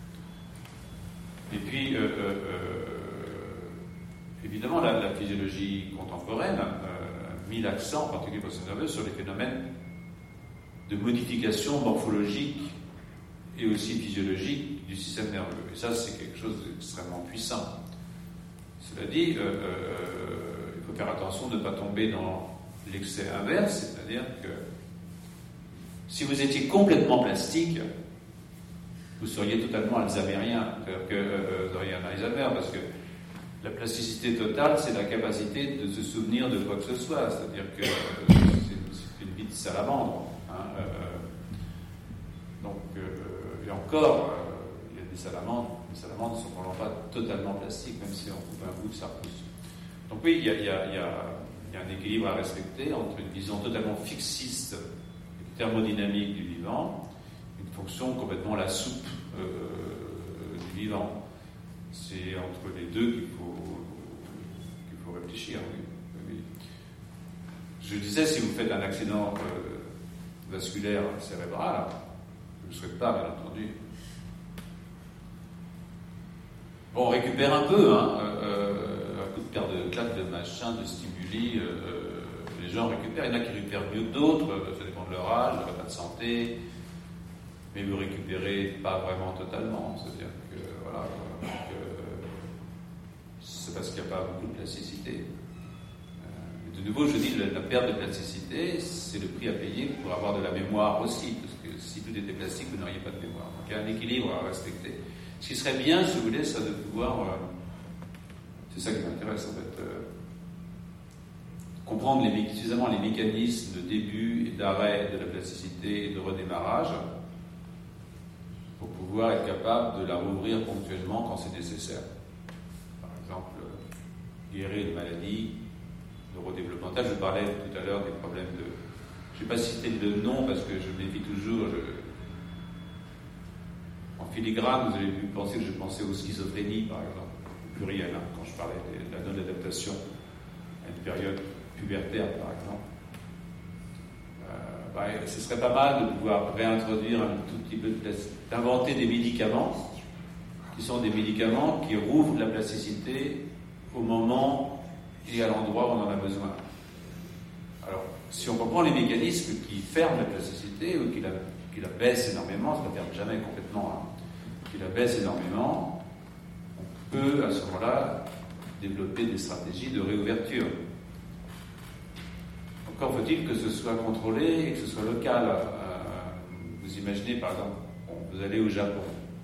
Et puis, euh, euh, évidemment, la, la physiologie contemporaine euh, a mis l'accent, en particulier pour ce nerveux, sur les phénomènes de modification morphologique et aussi physiologique du système nerveux. Et ça, c'est quelque chose d'extrêmement puissant. Cela dit, euh, euh, il faut faire attention de ne pas tomber dans l'excès inverse, c'est-à-dire que si vous étiez complètement plastique, vous seriez totalement alzheimerien, c'est-à-dire que euh, vous auriez un Alzheimer, parce que la plasticité totale, c'est la capacité de se souvenir de quoi que ce soit, c'est-à-dire que euh, c'est, une, c'est une vie de salamandre. Hein, euh, donc, euh, et encore, euh, il y a des salamandres, les salamandres ne sont probablement pas totalement plastiques, même si on coupe un bout, ça repousse. Donc oui, il y a, il y a, il y a, il y a un équilibre à respecter entre une vision totalement fixiste et thermodynamique du vivant, une fonction complètement la soupe euh, du vivant. C'est entre les deux qu'il faut, qu'il faut réfléchir. Oui. Oui. Je disais, si vous faites un accident euh, vasculaire cérébral, je ne le souhaite pas, bien entendu. Bon, on récupère un peu, hein, euh, un coup de paire de claques, de machin, de stimuli, euh, les gens récupèrent. Il y en a qui récupèrent mieux que d'autres, ça dépend de leur âge, de leur état de santé, mais vous récupérez pas vraiment totalement. C'est-à-dire que, voilà, donc, euh, c'est parce qu'il n'y a pas beaucoup de plasticité. Euh, de nouveau, je dis, la, la perte de plasticité, c'est le prix à payer pour avoir de la mémoire aussi, parce que si tout était plastique, vous n'auriez pas de mémoire. Donc il y a un équilibre à respecter. Ce qui serait bien, si vous voulez, ça de pouvoir, euh, c'est ça qui m'intéresse en fait, euh, comprendre les, suffisamment les mécanismes de début et d'arrêt de la plasticité et de redémarrage pour pouvoir être capable de la rouvrir ponctuellement quand c'est nécessaire. Par exemple, euh, guérir une maladie neurodéveloppementale. Je parlais tout à l'heure des problèmes de... Je ne vais pas citer le nom parce que je me méfie toujours. Je, En filigrane, vous avez pu penser que je pensais aux schizophrénies, par exemple, au pluriel, hein, quand je parlais de la non-adaptation à une période pubertaire, par exemple. Euh, bah, ce serait pas mal de pouvoir réintroduire un tout petit peu de plasticité, d'inventer des médicaments qui sont des médicaments qui rouvrent la plasticité au moment et à l'endroit où on en a besoin. Alors, si on comprend les mécanismes qui ferment la plasticité ou qui la qui la baisse énormément, ça ne la ferme jamais complètement, hein, qui la baisse énormément, on peut à ce moment-là développer des stratégies de réouverture. Encore faut-il que ce soit contrôlé et que ce soit local. Euh, vous imaginez par exemple, bon, vous allez au Japon,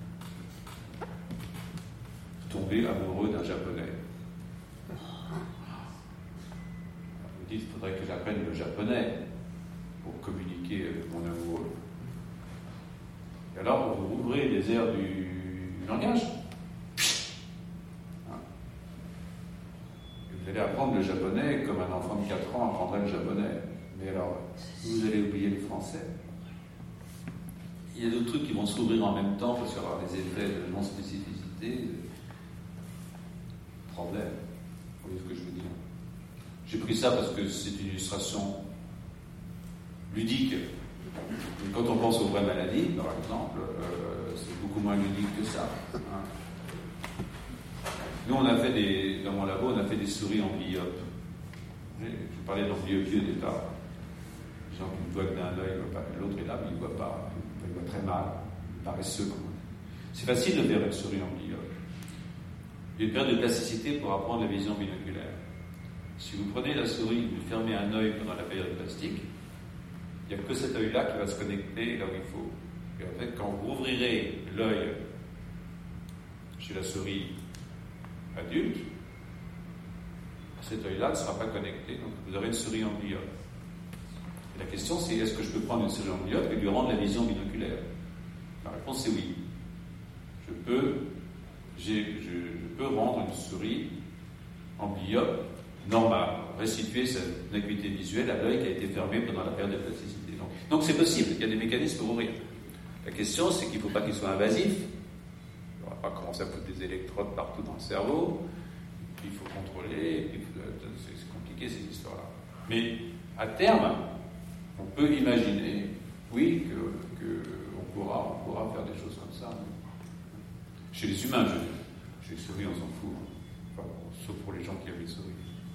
vous tombez amoureux d'un Japonais. Vous dites, il faudrait que j'apprenne le japonais pour communiquer avec mon amoureux. Et alors, vous ouvrez les airs du langage. Hein. Et vous allez apprendre le japonais comme un enfant de quatre ans apprendrait le japonais. Mais alors, vous allez oublier le français. Il y a d'autres trucs qui vont s'ouvrir en même temps parce qu'il y aura des effets de non-spécificité. Problème. Vous voyez ce que je veux dire? J'ai pris ça parce que c'est une illustration ludique. Quand on pense aux vraies maladies, par exemple, euh, c'est beaucoup moins ludique que ça. Hein. Nous, on a fait des, dans mon labo, on a fait des souris amblyopes. Je parlais d'amblyopie au départ. Les gens qui ne voient que d'un œil, l'autre est là, mais il ne voit pas. Il voit très mal, paresseux. C'est facile de faire une souris amblyope. Il y a une période de plasticité pour apprendre la vision binoculaire. Si vous prenez la souris, vous fermez un œil pendant la période plastique, il n'y a que cet œil-là qui va se connecter là où il faut. Et en fait, quand vous ouvrirez l'œil chez la souris adulte, cet œil-là ne sera pas connecté, donc vous aurez une souris amblyope. Et la question c'est, est-ce que je peux prendre une souris amblyope et lui rendre la vision binoculaire? La réponse c'est oui. Je peux, j'ai, je, je peux rendre une souris amblyope normale, restituer cette acuité visuelle à l'œil qui a été fermé pendant la période de plasticité. Donc, donc c'est possible, il y a des mécanismes pour ouvrir. La question c'est qu'il ne faut pas qu'il soit invasif. On ne va pas commencer à foutre des électrodes partout dans le cerveau. Il faut contrôler, et puis, c'est compliqué ces histoires-là. Mais à terme, on peut imaginer, oui, que, que on, pourra, on pourra faire des choses comme ça. Chez les humains, je veux dire. Chez les souris, on s'en fout. Enfin, sauf pour les gens qui aiment les souris.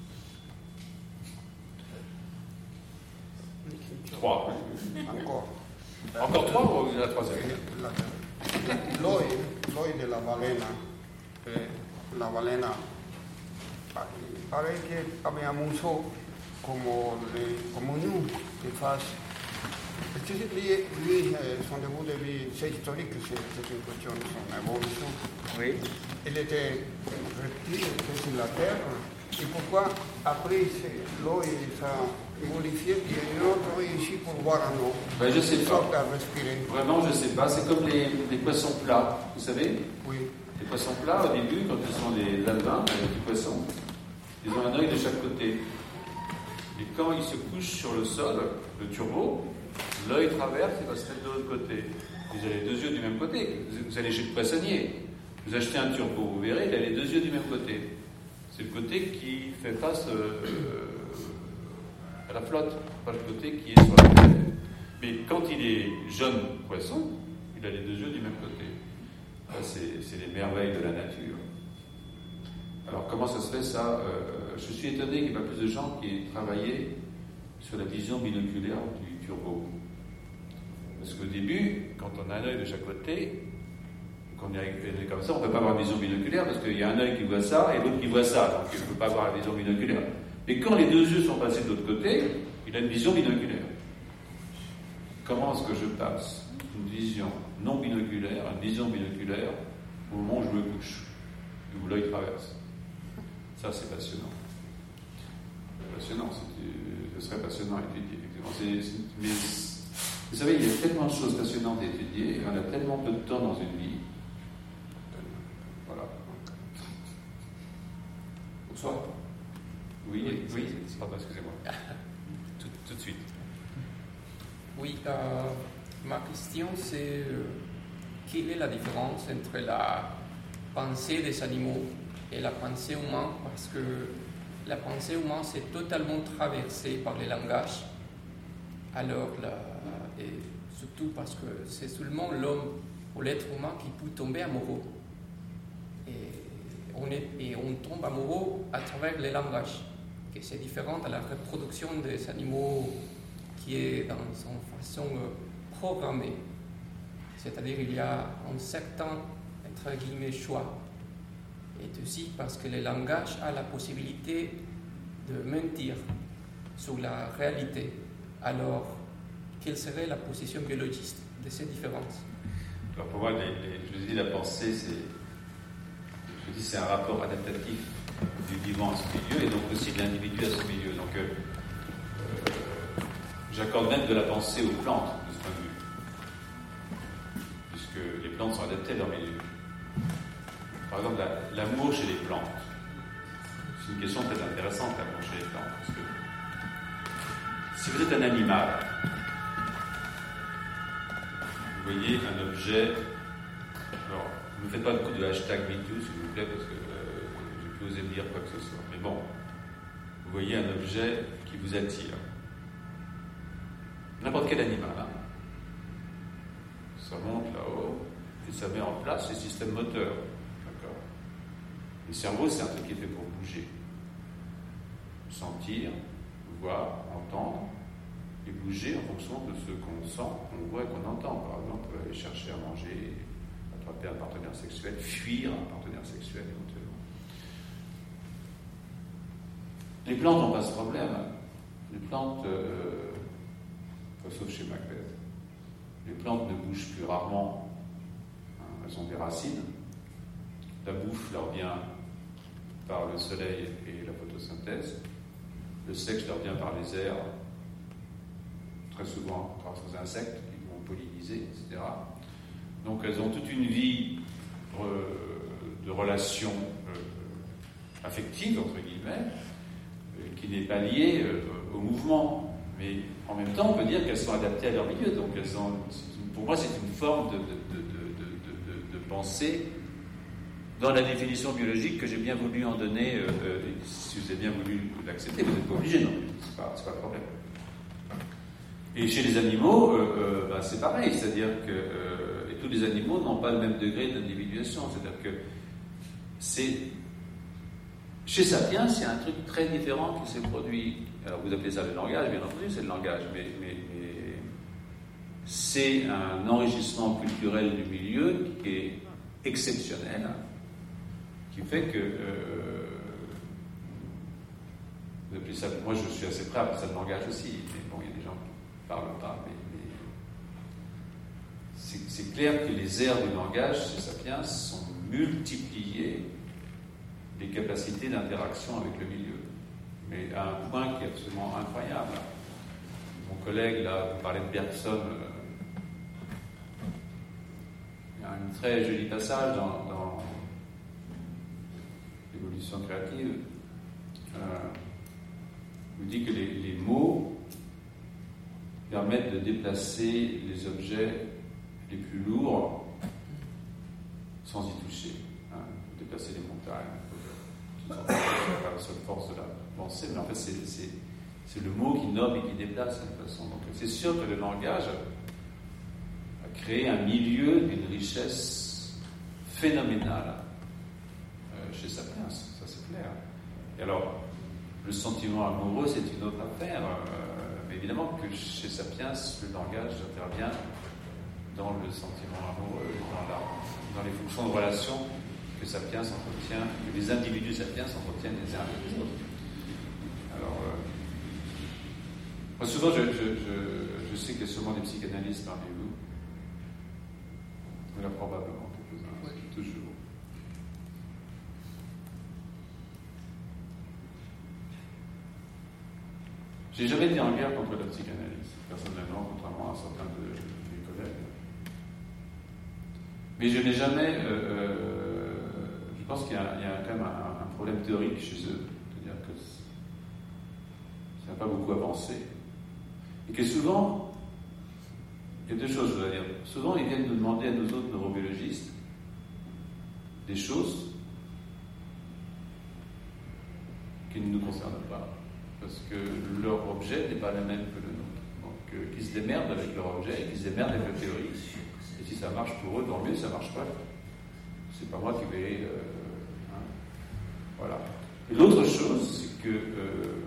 Trois. Encore. Encore trois ou la troisième? L'œil, l'œil de la baleine, la baleine, paraît qu'avait un museau comme, les, comme nous, qui fasse. Parce que lui, lui, son début de vie, c'est historique, c'est, c'est une question de son évolution. Oui. Il était reptile, était sur la terre. Et pourquoi après l'œil s'est modifié, il y a une autre œil ici pour voir un eau. Ben, je sais pas. À respirer. Vraiment, je sais pas. C'est comme les, les poissons plats, vous savez? Oui. Les poissons plats, au début, quand ils sont des alevins, les petits poissons, ils ont un œil de chaque côté. Et quand ils se couchent sur le sol, le turbo, l'œil traverse et va se mettre de l'autre côté. Vous avez les deux yeux du même côté. Vous allez chez le poissonnier. Vous achetez un turbo, vous verrez, il a les deux yeux du même côté. C'est le côté qui fait face euh, à la flotte, pas le côté qui est sur la terre. Mais quand il est jeune poisson, il a les deux yeux du même côté. Ça, c'est, c'est les merveilles de la nature. Alors, comment ça se fait ça euh, Je suis étonné qu'il n'y ait pas plus de gens qui aient travaillé sur la vision binoculaire du turbo. Parce qu'au début, quand on a un œil de chaque côté, quand on est comme ça, on ne peut pas avoir la vision binoculaire parce qu'il y a un œil qui voit ça et l'autre qui voit ça, donc il ne peut pas avoir la vision binoculaire. Mais quand les deux yeux sont passés de l'autre côté, il a une vision binoculaire. Comment est-ce que je passe une vision non binoculaire à une vision binoculaire au moment où je me couche, où l'œil traverse? Ça, c'est passionnant. C'est passionnant, c'est, ce serait passionnant à étudier, effectivement. C'est, c'est, mais, vous savez, il y a tellement de choses passionnantes à étudier, et on a tellement peu de temps dans une vie. Voilà. Bonsoir. Oui, oui, oui. Pardon, excusez-moi. Tout, tout de suite. Oui, euh, ma question c'est euh, quelle est la différence entre la pensée des animaux et la pensée humaine, parce que la pensée humaine c'est totalement traversée par les langages, alors la, et surtout parce que c'est seulement l'homme ou l'être humain qui peut tomber amoureux. Et on, est, et on tombe amoureux à travers les langages, que c'est différent de la reproduction des animaux qui est dans son façon programmée. C'est-à-dire qu'il y a un certain, entre guillemets, choix. Et aussi parce que le langage a la possibilité de mentir sur la réalité. Alors, quelle serait la position biologiste de ces différences? Alors pour moi, les, les, je vous dis, la pensée, c'est, je dis, c'est un rapport adaptatif du vivant à ce milieu et donc aussi de l'individu à ce milieu. Donc, euh, euh, j'accorde même de la pensée aux plantes, de ce point de vue, puisque les plantes sont adaptées à leur milieu. Par exemple, la, l'amour chez les plantes. C'est une question très intéressante, l'amour chez les plantes, parce que si vous êtes un animal, vous voyez un objet, alors ne me faites pas beaucoup de hashtag MeToo s'il vous plaît, parce que euh, j'ai plus osé dire quoi que ce soit, mais bon, vous voyez un objet qui vous attire. N'importe quel animal, hein. Ça monte là-haut, et ça met en place les systèmes moteurs. D'accord. Le cerveau, c'est un truc qui est fait pour bouger, sentir, voir, entendre et bouger en fonction de ce qu'on sent, qu'on voit et qu'on entend. Par exemple, aller chercher à manger, attraper un partenaire sexuel, fuir un partenaire sexuel éventuellement. Les plantes n'ont pas ce problème. Les plantes, euh, sauf chez Macbeth, les plantes ne bougent plus rarement. Hein, elles ont des racines. La bouffe leur vient par le soleil et la photosynthèse. Le sexe leur vient par les airs, très souvent grâce aux insectes qui vont polliniser, et cetera. Donc elles ont toute une vie euh, de relations euh, affectives, entre guillemets, euh, qui n'est pas liée euh, au mouvement. Mais en même temps, on peut dire qu'elles sont adaptées à leur milieu. Donc elles ont, pour moi, c'est une forme de, de, de, de, de, de, de pensée dans la définition biologique que j'ai bien voulu en donner. Euh, euh, si vous avez bien voulu l'accepter, vous n'êtes pas obligé, non, c'est pas, c'est pas le problème. Et chez les animaux, euh, euh, bah, c'est pareil, c'est-à-dire que euh, et tous les animaux n'ont pas le même degré d'individuation, c'est-à-dire que c'est chez Sapiens, il y a un truc très différent qui s'est produit. Alors vous appelez ça le langage, bien entendu, c'est le langage, mais, mais, mais c'est un enrichissement culturel du milieu qui est exceptionnel, qui fait que euh, vous appelez ça, moi je suis assez prêt à appeler ça le langage aussi, mais bon, il y a des gens qui ne parlent pas, mais, mais c'est, c'est clair que les aires du langage chez Sapiens sont multipliées les capacités d'interaction avec le milieu, mais à un point qui est absolument incroyable. Mon collègue, là, vous parlez de Bergson, euh, il y a un très joli passage dans, dans l'évolution créative, euh, où il dit que les, les mots permettent de déplacer les objets les plus lourds sans y toucher, hein, de déplacer les montagnes. Par la seule force de la pensée, mais en fait c'est, c'est, c'est le mot qui nomme et qui déplace de toute façon. Donc c'est sûr que le langage a créé un milieu d'une richesse phénoménale euh, chez Sapiens, ça c'est clair. Et alors, le sentiment amoureux c'est une autre affaire, euh, mais évidemment que chez Sapiens, le langage intervient dans le sentiment amoureux, dans, la, dans les fonctions de relation que Sapiens entretient, que les individus Sapiens s'entretiennent les uns avec les autres. Alors, euh, moi souvent, je, je, je, je sais qu'il y a sûrement des psychanalystes parmi vous. Il y en a probablement quelques-uns, oui. Toujours. J'ai jamais été en guerre contre la psychanalyse, personnellement, contrairement à certains de mes collègues. Mais je n'ai jamais... Euh, euh, je pense qu'il y a, il y a quand même un, un problème théorique chez eux, c'est-à-dire que ça n'a pas beaucoup avancé. Et que souvent, il y a deux choses, je dois dire. Souvent, ils viennent nous demander à nous autres neurobiologistes des choses qui ne nous concernent pas, parce que leur objet n'est pas le même que le nôtre. Donc, euh, qu'ils se démerdent avec leur objet, et qu'ils se démerdent avec la théorie. Et si ça marche pour eux, tant mieux, ça marche pas. C'est pas moi qui vais... Euh, hein, voilà. Et l'autre chose, c'est que euh,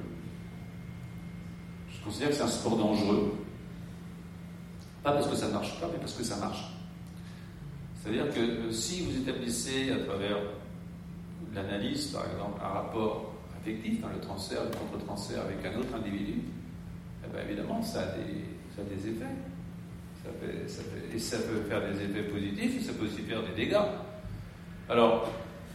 je considère que c'est un sport dangereux. Pas parce que ça ne marche pas, mais parce que ça marche. C'est-à-dire que euh, si vous établissez à travers l'analyse, par exemple, un rapport affectif dans le transfert, le contre-transfert avec un autre individu, eh bien, évidemment, ça a des, ça a des effets. Ça fait, ça fait, et ça peut faire des effets positifs, et ça peut aussi faire des dégâts. Alors,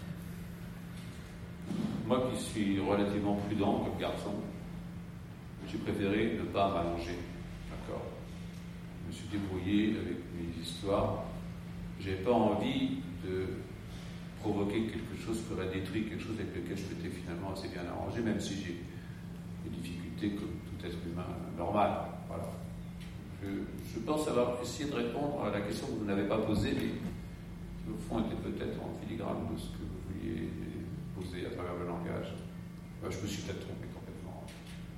moi qui suis relativement prudent comme garçon, j'ai préféré ne pas m'allonger. D'accord ? Je me suis débrouillé avec mes histoires. Je n'avais pas envie de provoquer quelque chose qui aurait détruit quelque chose avec lequel je m'étais finalement assez bien arrangé, même si j'ai des difficultés comme tout être humain normal. Voilà. Je, je pense avoir essayé de répondre à la question que vous n'avez pas posée, mais qui au fond était peut-être en filigrane de ce que vous vouliez poser à travers le langage. Ben, je me suis peut-être trompé complètement. Madame ?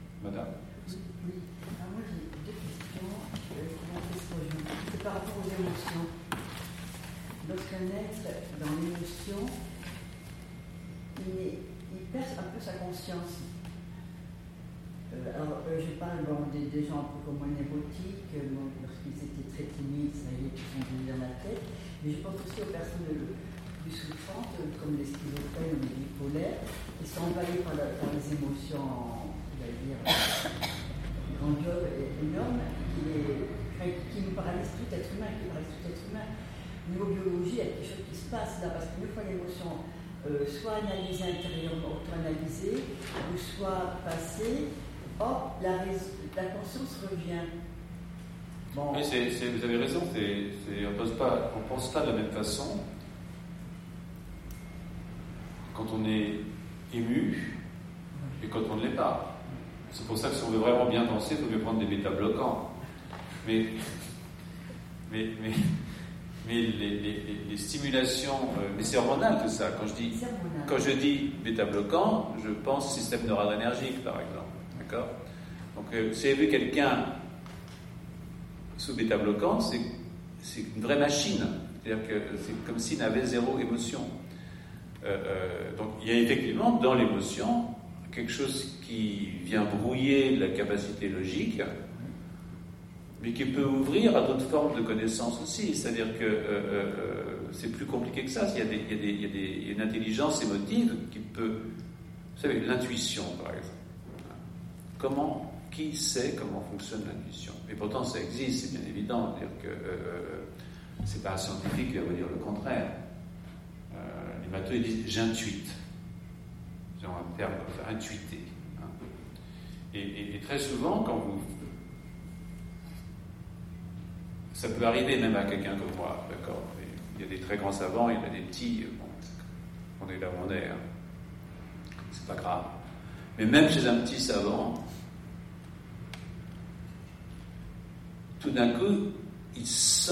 Oui. Alors moi j'ai deux questions. C'est par rapport aux émotions. Lorsqu'un être dans l'émotion, il, il perd un peu sa conscience. Euh, alors, euh, je parle bon, des, des gens un peu comme moi nérotiques, euh, bon, lorsqu'ils étaient très timides, ça y est, ils sont venus dans la tête. Mais je pense aussi aux personnes euh, plus souffrantes, euh, comme les schizophrènes ou les bipolaires, qui sont envahis par, la, par les émotions, on va dire, grandioses et énormes, qui, les, qui nous paralysent tout être humain, qui paralysent tout être humain. Neurobiologie, il y a quelque chose qui se passe là, parce qu'une fois l'émotion euh, soit analysée intérieurement, auto-analysée, ou soit passée, hop, la, la conscience revient. Bon. Oui, c'est, c'est, vous avez raison, c'est, c'est, on ne pense pas de la même façon quand on est ému et quand on ne l'est pas. C'est pour ça que si on veut vraiment bien danser, il faut mieux prendre des bêta-bloquants. Mais, mais, mais, mais les, les, les, les stimulations, euh, mais c'est hormonal tout ça. Quand je dis, quand je dis bêta-bloquant, je pense système noradrénergique par exemple. D'accord ? Donc, euh, si vous avez vu quelqu'un sous bêta-bloquant, c'est, c'est une vraie machine. C'est-à-dire que c'est comme s'il n'avait zéro émotion. Euh, euh, donc, il y a effectivement dans l'émotion quelque chose qui vient brouiller la capacité logique, mais qui peut ouvrir à d'autres formes de connaissances aussi. C'est-à-dire que euh, euh, c'est plus compliqué que ça. Il y a, des, il y a, des, il y a, des, il y a une intelligence émotive qui peut... Vous savez, l'intuition, par exemple. Comment, qui sait comment fonctionne l'intuition? Et pourtant, ça existe, c'est bien évident. C'est-à-dire que euh, c'est pas un scientifique qui va vous dire le contraire. Euh, les matheux, ils disent « j'intuite ». C'est un terme comme ça, « intuiter ». Hein. Et, et, et très souvent, quand vous... Ça peut arriver même à quelqu'un comme moi, d'accord? Il y a des très grands savants, il y en a des petits, bon, on est là où on est, hein. C'est pas grave. Mais même chez un petit savant, tout d'un coup, il sent,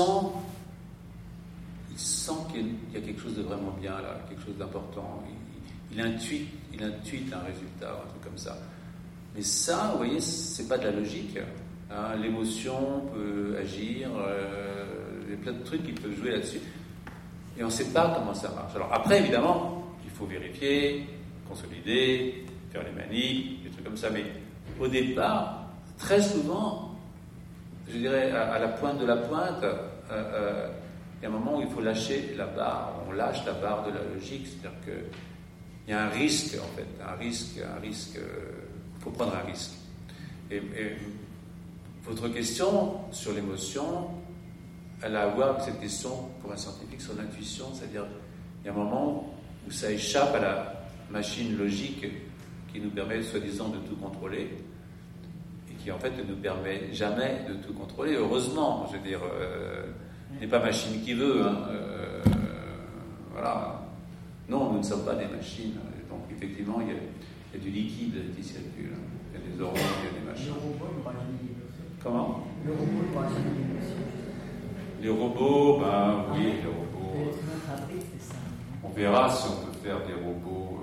il sent qu'il y a quelque chose de vraiment bien là, quelque chose d'important. Il, il, il intuite, il intuite un résultat, un truc comme ça. Mais ça, vous voyez, c'est pas de la logique. Hein, l'émotion peut agir, euh, il y a plein de trucs qui peuvent jouer là-dessus. Et on ne sait pas comment ça marche. Alors après, évidemment, il faut vérifier, consolider, faire les manies, des trucs comme ça. Mais au départ, très souvent, je dirais à, à la pointe de la pointe, euh, euh, il y a un moment où il faut lâcher la barre. On lâche la barre de la logique, c'est-à-dire qu'il y a un risque, en fait, un risque, un risque. Il euh, faut prendre un risque. Et, et votre question sur l'émotion, elle a à voir avec cette question pour un scientifique sur l'intuition, c'est-à-dire il y a un moment où ça échappe à la machine logique qui nous permet soi-disant de tout contrôler et qui en fait ne nous permet jamais de tout contrôler. Heureusement, je veux dire, euh, n'est pas machine qui veut. Hein, euh, voilà. Non, nous ne sommes pas des machines. Donc effectivement, il y a, il y a du liquide qui circule. Il y a des hormones, il y a des machines. Comment? Le robot doit jamais d'émotion. Les robots, ben oui, les robots. Ça. On verra si on peut faire des robots.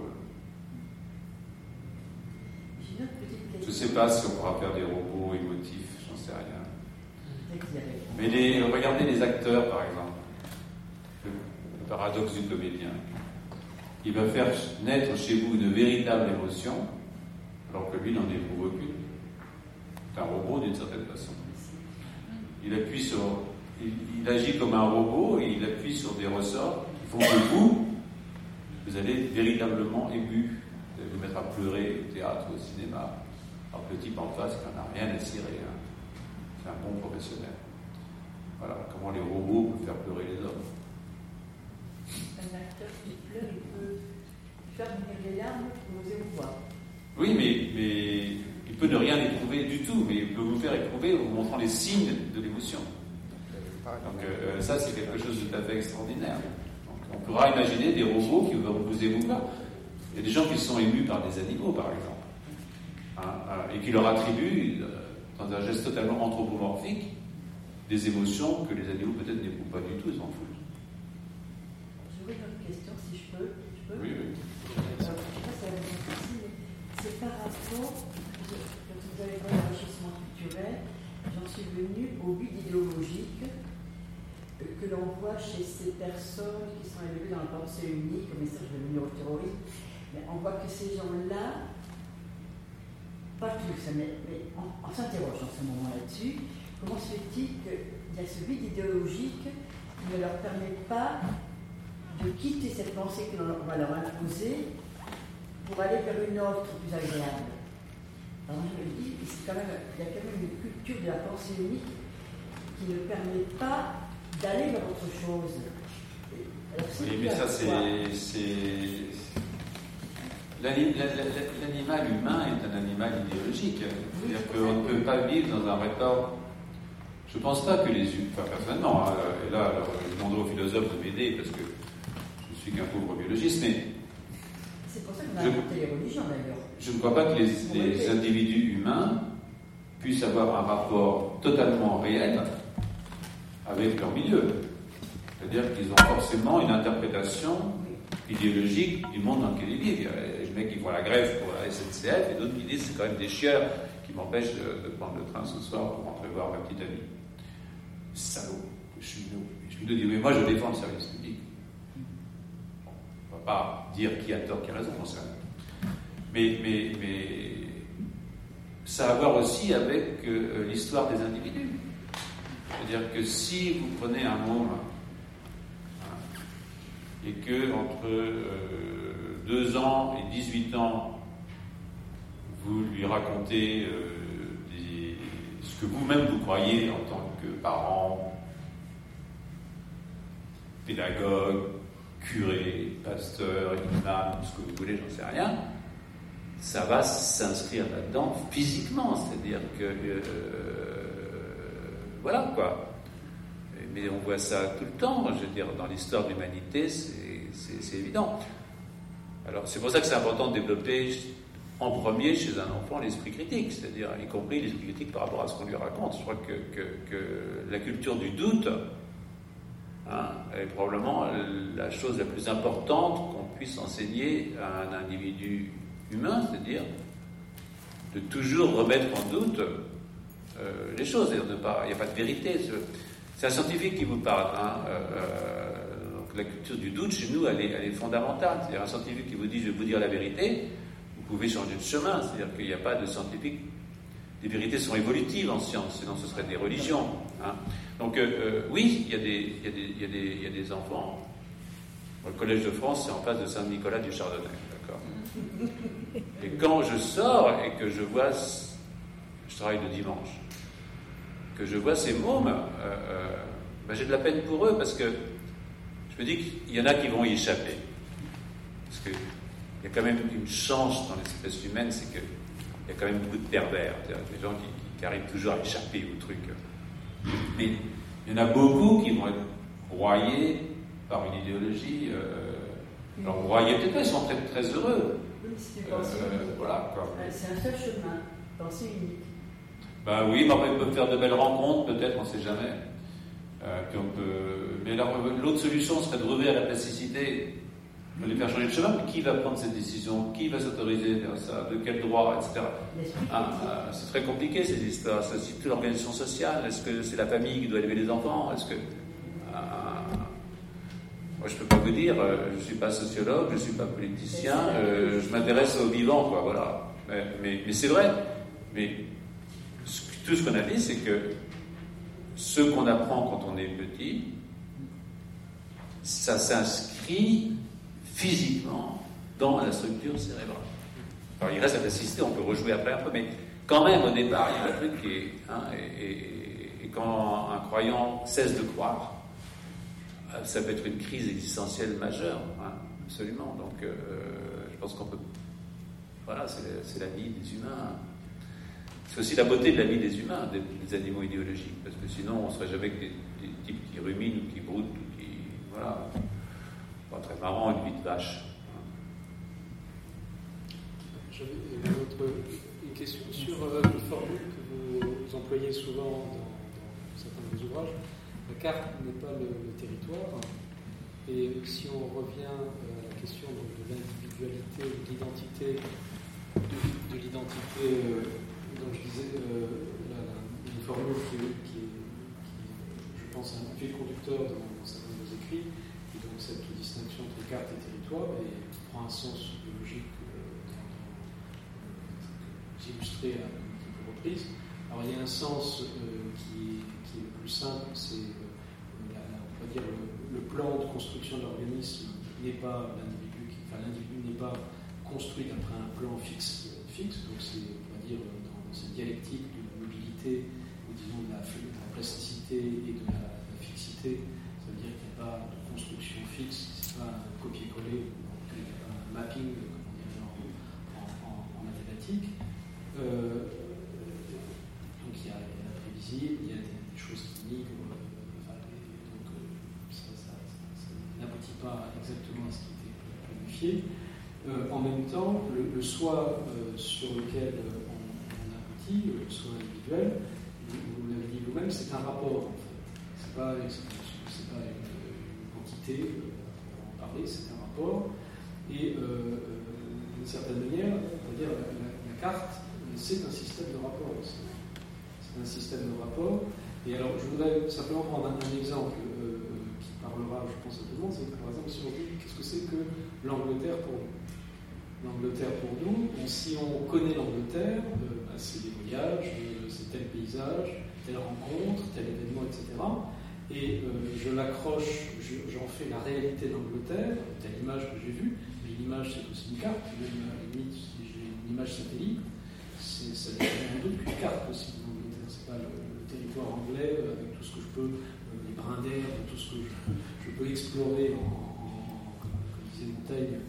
J'ai une autre petite question. Je ne sais pas si on pourra faire des robots émotifs, j'en sais rien. Mais les, regardez les acteurs, par exemple. Le, le paradoxe du comédien. Il va faire naître chez vous une véritable émotion, alors que lui n'en éprouve aucune. C'est un robot d'une certaine façon. Il appuie sur, il, il agit comme un robot et il appuie sur des ressorts qui font que vous, vous allez être véritablement ému. Vous allez vous mettre à pleurer au théâtre, au cinéma. Alors le type en face, il n'en a rien à cirer. Hein. C'est un bon professionnel. Voilà comment les robots peuvent faire pleurer les hommes. Un acteur qui pleure, il peut faire venir les larmes pour vous émouvoir. Oui, mais, mais il peut ne rien éprouver du tout, mais il peut vous faire éprouver en vous montrant les signes de l'émotion. Donc euh, ça, c'est quelque chose de tout à fait extraordinaire. Donc, on pourra imaginer des robots qui vont vous émouvoir. Il y a des gens qui sont émus par des animaux, par exemple, hein, hein, et qui leur attribuent, euh, dans un geste totalement anthropomorphique, des émotions que les animaux peut-être n'éprouvent pas du tout, ils s'en foutent. J'aurais une autre question, si je peux. Je peux oui, oui. Euh, je ne sais pas si ça va être difficile, mais c'est par rapport, quand vous avez parlé d'enrichissement culturel, j'en suis venue au but idéologique que l'on voit chez ces personnes qui sont élevées dans la pensée unique, au message de l'union au terrorisme. Mais on voit que ces gens-là pas tout ça, mais, mais on, on s'interroge dans ce moment là-dessus. Comment se fait-il qu'il y a ce vide idéologique qui ne leur permet pas de quitter cette pensée que l'on va leur imposer pour aller vers une autre plus agréable? Alors je me dis, c'est quand même, il y a quand même une culture de la pensée unique qui ne permet pas d'aller vers autre chose. Alors, oui, mais ça, c'est, c'est... L'animal humain est un animal idéologique. C'est-à-dire qu'on ne peut pas vivre dans un rapport. Je ne pense pas que les humains, enfin, personnellement, hein, et là, alors, je demanderai aux philosophes de m'aider parce que je suis qu'un pauvre biologiste, mais. C'est pour ça qu'on a inventé les religions d'ailleurs. Je ne crois pas que les, les individus humains puissent avoir un rapport totalement réel avec leur milieu. C'est-à-dire qu'ils ont forcément une interprétation idéologique du monde dans lequel ils vivent. Il y a des mecs qui font la grève pour la S N C F et d'autres qui disent que c'est quand même des chieurs qui m'empêchent de, de prendre le train ce soir pour rentrer voir ma petite amie. Salaud, je suis nous. Je suis nous dire, mais moi je défends le service public. Bon, on ne va pas dire qui a tort, qui a raison, on sait rien. Mais, mais, mais ça a à voir aussi avec euh, l'histoire des individus. C'est-à-dire que si vous prenez un môme et que entre euh, deux ans et dix-huit ans, vous lui racontez euh, des, ce que vous-même vous croyez en tant que parent, pédagogue, curé, pasteur, imam, ce que vous voulez, j'en sais rien, ça va s'inscrire là-dedans physiquement, c'est-à-dire que euh, voilà quoi. Mais on voit ça tout le temps, je veux dire, dans l'histoire de l'humanité, c'est, c'est, c'est évident. Alors c'est pour ça que c'est important de développer en premier chez un enfant l'esprit critique, c'est-à-dire y compris l'esprit critique par rapport à ce qu'on lui raconte. Je crois que, que, que la culture du doute hein, est probablement la chose la plus importante qu'on puisse enseigner à un individu humain, c'est-à-dire de toujours remettre en doute euh, les choses, c'est-à-dire de pas, il n'y a pas de vérité. C'est un scientifique qui vous parle. Hein, euh, donc la culture du doute, chez nous, elle est, elle est fondamentale. C'est-à-dire un scientifique qui vous dit « je vais vous dire la vérité », vous pouvez changer de chemin. C'est-à-dire qu'il n'y a pas de scientifique... Les vérités sont évolutives en science, sinon ce seraient des religions. Hein. Donc euh, euh, oui, il y, a des, il, y a des, il, y a des, il y a des enfants. Le Collège de France, c'est en face de Saint-Nicolas du Chardonnay. D'accord. Et quand je sors et que je vois... Je travaille le dimanche. Que je vois ces mômes, euh, euh, ben j'ai de la peine pour eux parce que je me dis qu'il y en a qui vont y échapper. Parce qu'il y a quand même une chance dans l'espèce humaine, c'est qu'il y a quand même beaucoup de pervers, des gens qui, qui, qui arrivent toujours à échapper au truc. Mais il y en a beaucoup qui vont être broyés par une idéologie. Euh, alors broyés, peut-être pas, ils sont très, très heureux. Oui, si tu penses euh, voilà, quoi. C'est un seul chemin, pensée unique. Ben oui, mais on peut faire de belles rencontres, peut-être, on ne sait jamais. Euh, puis on peut... Mais alors, l'autre solution serait de revenir à la plasticité, de les faire changer de chemin. Mais qui va prendre cette décision? Qui va s'autoriser à faire ça? De quel droit, et cetera. Ah, euh, c'est très compliqué, ces histoires. C'est aussi toute l'organisation sociale. Est-ce que c'est la famille qui doit élever les enfants? Est-ce que... Euh, moi, je ne peux pas vous dire, euh, je ne suis pas sociologue, je ne suis pas politicien, euh, je m'intéresse aux vivants, quoi, voilà. Mais, mais, mais c'est vrai. Mais... Tout ce qu'on a dit, c'est que ce qu'on apprend quand on est petit, ça s'inscrit physiquement dans la structure cérébrale. Alors, il reste la plasticité, on peut rejouer après un peu, mais quand même, au départ, il y a un truc qui est... Hein, et, et, et quand un croyant cesse de croire, ça peut être une crise existentielle majeure, hein, absolument. Donc, euh, je pense qu'on peut... Voilà, c'est, c'est la vie des humains. C'est aussi la beauté de la vie des humains, des, des animaux idéologiques, parce que sinon on ne serait jamais que des, des types qui ruminent ou qui broutent ou qui... Voilà. Pas très marrant, une vie de vache. J'avais une, autre, une question sur euh, une formule que vous, vous employez souvent dans, dans certains de vos ouvrages. La carte n'est pas le, le territoire. Et si on revient à la question donc, de l'individualité, de l'identité, de, de l'identité... Euh, donc je disais, euh, la, la, une formule qui, qui, qui, je pense, est un fil conducteur dans, dans certains de vos écrits, et donc cette distinction entre carte et territoire, et qui prend un sens biologique euh, dans, dans, illustré à multiples reprises. Alors il y a un sens euh, qui, qui est le plus simple, c'est euh, la, la, on va dire le, le plan de construction de l'organisme n'est pas l'individu, qui, enfin l'individu n'est pas construit d'après un plan fixe, fixe donc c'est, on va dire, dans, dans cette dialectique de la mobilité, ou disons de la, de la plasticité et de la, de la fixité. Ça veut dire qu'il n'y a pas de construction fixe, c'est pas un copier-coller, il n'y a pas un mapping, comme on dirait en, en, en, en mathématiques. Euh, donc il y, a, il y a la prévisible, il y a des, des choses qui migrent, euh, enfin, donc euh, ça, ça, ça, ça n'aboutit pas exactement à ce qui était planifié. Euh, en même temps, le, le soi euh, sur lequel euh, on, on aboutit, le soi individuel, vous l'avez dit vous-même, c'est un rapport en fait. C'est pas, c'est pas une, une quantité, euh, en parler, c'est un rapport. Et euh, d'une certaine manière, on va dire la, la, la carte, c'est un système de rapport aussi. C'est un système de rapport. Et alors, je voudrais simplement prendre un, un exemple euh, qui parlera, je pense, à tout le monde. C'est que, par exemple, si on dit qu'est-ce que c'est que l'Angleterre pour nous. L'Angleterre pour nous, et si on connaît l'Angleterre, euh, bah, c'est des voyages, euh, c'est tel paysage, telle rencontre, tel événement, et cetera. Et euh, je l'accroche, je, j'en fais la réalité d'Angleterre, telle image que j'ai vue, mais l'image c'est aussi une carte, même à la limite, si j'ai une image satellite, c'est, ça devient un doute qu'une carte aussi d'Angleterre. C'est pas le, le territoire anglais euh, avec tout ce que je peux, euh, les brins d'air, tout ce que je, je peux explorer en, en comme, comme disait Montaigne.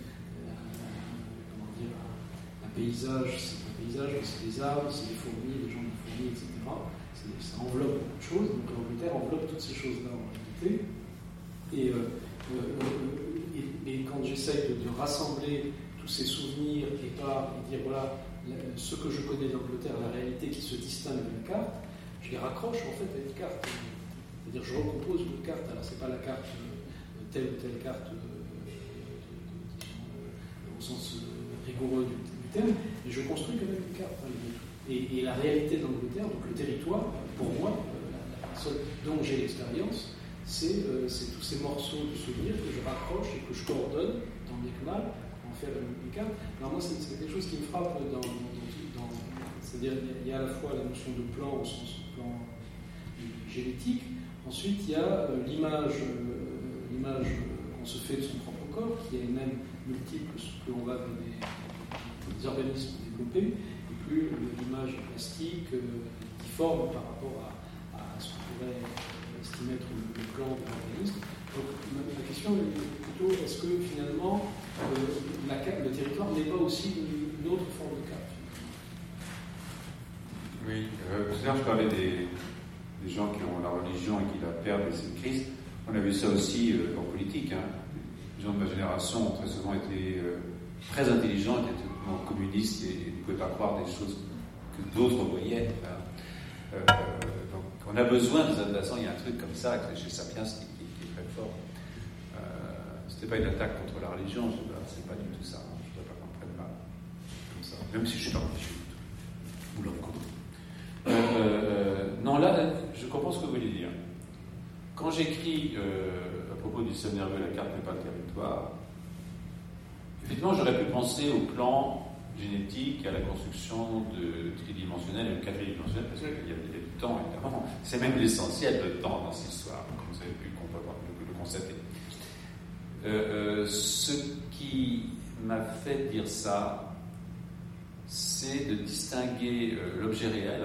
Un paysage, c'est un paysage, c'est des arbres, c'est des fourmis, des gens de fourmis, et cetera. C'est, ça enveloppe beaucoup de choses. Donc l'Angleterre enveloppe toutes ces choses-là en réalité. Et, euh, euh, et, et quand j'essaye de, de rassembler tous ces souvenirs et pas et dire voilà la, ce que je connais d'Angleterre, la réalité qui se distingue de la carte, je les raccroche en fait à une carte. C'est-à-dire je recompose une carte. Alors c'est pas la carte euh, telle ou telle carte euh, euh, au sens euh, rigoureux du, du terme, et je construis quand même une carte. Et, et la réalité d'Angleterre, donc le territoire, pour moi, la, la seule dont j'ai l'expérience, c'est, euh, c'est tous ces morceaux de souvenirs que je raccroche et que je coordonne dans mes mal pour en faire une, une carte. Alors moi, c'est, c'est quelque chose qui me frappe dans, dans, dans, dans c'est-à-dire il y a à la fois la notion de plan au sens plan génétique, ensuite il y a euh, l'image, euh, l'image qu'on se fait de son propre corps, qui est même multiple, plus on va dans des, des organismes développés, et plus l'image plastique, euh, difforme par rapport à, à ce qu'on pourrait estimer être le, le plan de l'organisme. Donc la question est plutôt, est-ce que finalement euh, la, le territoire n'est pas aussi une, une autre forme de carte? Oui, euh, tout à l'heure je parlais des, des gens qui ont la religion et qui la perdent et c'est le Christ. On a vu ça aussi euh, en politique. Hein. Les gens de ma génération ont très souvent été euh, très intelligents, étaient totalement communistes et, et ne pouvaient pas croire des choses que d'autres voyaient. Hein. Euh, donc on a besoin de toute façon, il y a un truc comme ça chez Sapiens qui, qui, qui est très fort. Euh, c'était pas une attaque contre la religion, je, ben, c'est pas du tout ça. Hein. Je ne dois pas qu'on prenne mal comme ça, même si je suis pas religieux. Vous l'avez compris. Euh, euh, non, là, je comprends ce que vous voulez dire. Quand j'écris euh, à propos du système nerveux, la carte n'est pas le territoire, effectivement, j'aurais pu penser au plan génétique, à la construction de tridimensionnel et de quadridimensionnel, parce qu'il y a, il y a du temps, évidemment. C'est même l'essentiel, le temps dans cette histoire, comme vous avez pu le, le constater. Euh, euh, ce qui m'a fait dire ça, c'est de distinguer euh, l'objet réel,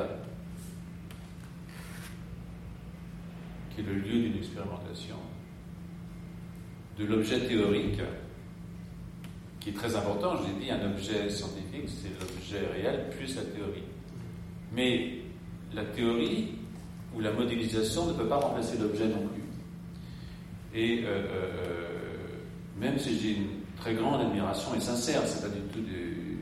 qui est le lieu d'une expérimentation, de l'objet théorique, qui est très important. Je l'ai dit, un objet scientifique, c'est l'objet réel plus la théorie. Mais la théorie ou la modélisation ne peut pas remplacer l'objet non plus. Et euh, euh, même si j'ai une très grande admiration et sincère, c'est pas du tout de,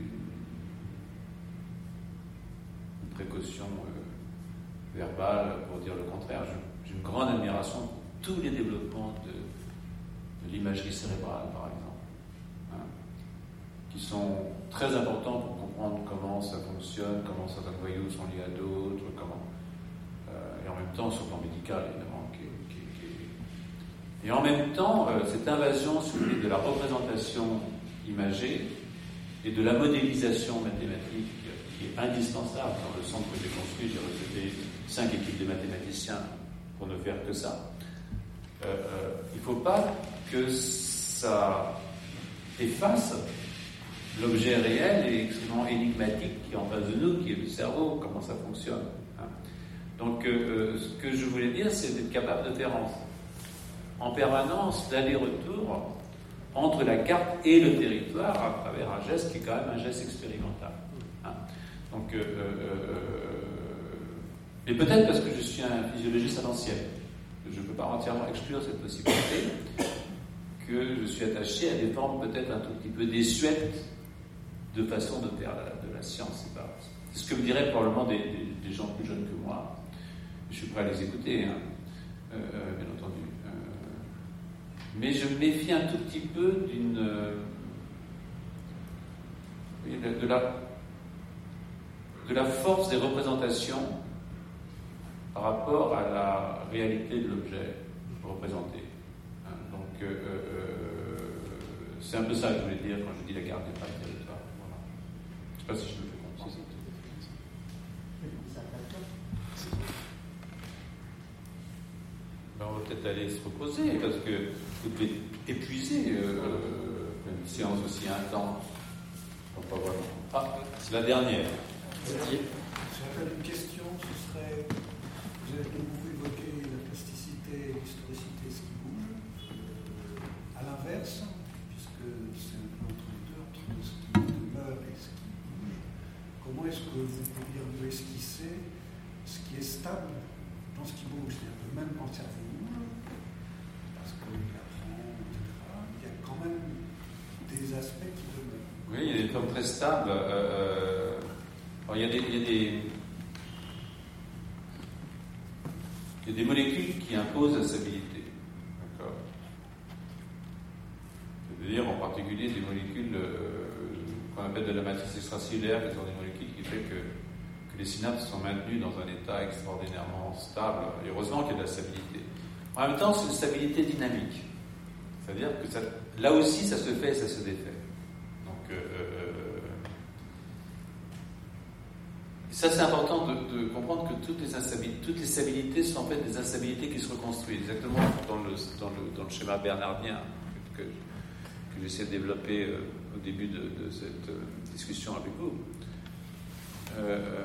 une précaution euh, verbale pour dire le contraire. Je, j'ai une grande admiration pour tous les développements de, de l'imagerie cérébrale, par exemple, hein, qui sont très importants pour comprendre comment ça fonctionne, comment certains noyaux sont liés à d'autres, comment, euh, et en même temps sur le plan médical, évidemment. Qui, qui, qui... Et en même temps, euh, cette invasion de la représentation imagée et de la modélisation mathématique qui est indispensable. Dans le centre que j'ai construit, j'ai recruté cinq équipes de mathématiciens pour ne faire que ça. Euh, euh, il ne faut pas que ça efface l'objet réel et extrêmement énigmatique qui est en face de nous, qui est le cerveau, comment ça fonctionne. Hein. Donc, euh, ce que je voulais dire, c'est d'être capable de faire en, en permanence l'aller-retour entre la carte et le territoire à travers un geste qui est quand même un geste expérimental. Hein. Donc, euh, euh, et peut-être parce que je suis un physiologiste à l'ancienne, je ne peux pas entièrement exclure cette possibilité, que je suis attaché à des formes peut-être un tout petit peu désuètes de façon de faire la, de la science. C'est, pas, c'est ce que me diraient probablement des, des, des gens plus jeunes que moi. Je suis prêt à les écouter, hein, euh, bien entendu. Euh, mais je me méfie un tout petit peu d'une... Euh, de, de, la, de la force des représentations par rapport à la réalité de l'objet représenté. Hein, donc, euh, euh, c'est un peu ça que je voulais dire quand je dis la garde n'est pas le territoire. Voilà. Je ne sais pas si je me fais comprendre. Ben, on va peut-être aller se reposer parce que vous êtes épuisé, euh, une séance aussi intense. Donc, pas vraiment. Ah, c'est la dernière. J'avais une question, ce serait, vous avez beaucoup évoqué la plasticité, l'historicité, ce qui bouge. Euh, à l'inverse, puisque c'est un peu entre les deux, entre ce qui demeure et ce qui bouge, comment est-ce que vous pourriez nous esquisser ce qui est stable dans ce qui bouge? C'est-à-dire que même quand le cerveau bouge, parce qu'il apprend, et cetera, il y a quand même des aspects qui demeurent. Oui, il y a des formes très stables. Euh, alors il, y a des, il, y a des, il y a des molécules qui imposent la stabilité. D'accord. C'est-à-dire en particulier des molécules euh, qu'on appelle de la matrice extracellulaire, qui sont des molécules qui font que, que les synapses sont maintenues dans un état extraordinairement stable. Et heureusement qu'il y a de la stabilité. En même temps, c'est une stabilité dynamique. C'est-à-dire que ça, là aussi, ça se fait et ça se défait. Donc, euh, ça, c'est important de, de comprendre que toutes les, instabilités, toutes les stabilités sont en fait des instabilités qui se reconstruisent, exactement dans le, dans le, dans le schéma bernardien que, que j'essaie de développer euh, au début de, de cette euh, discussion avec vous. Euh,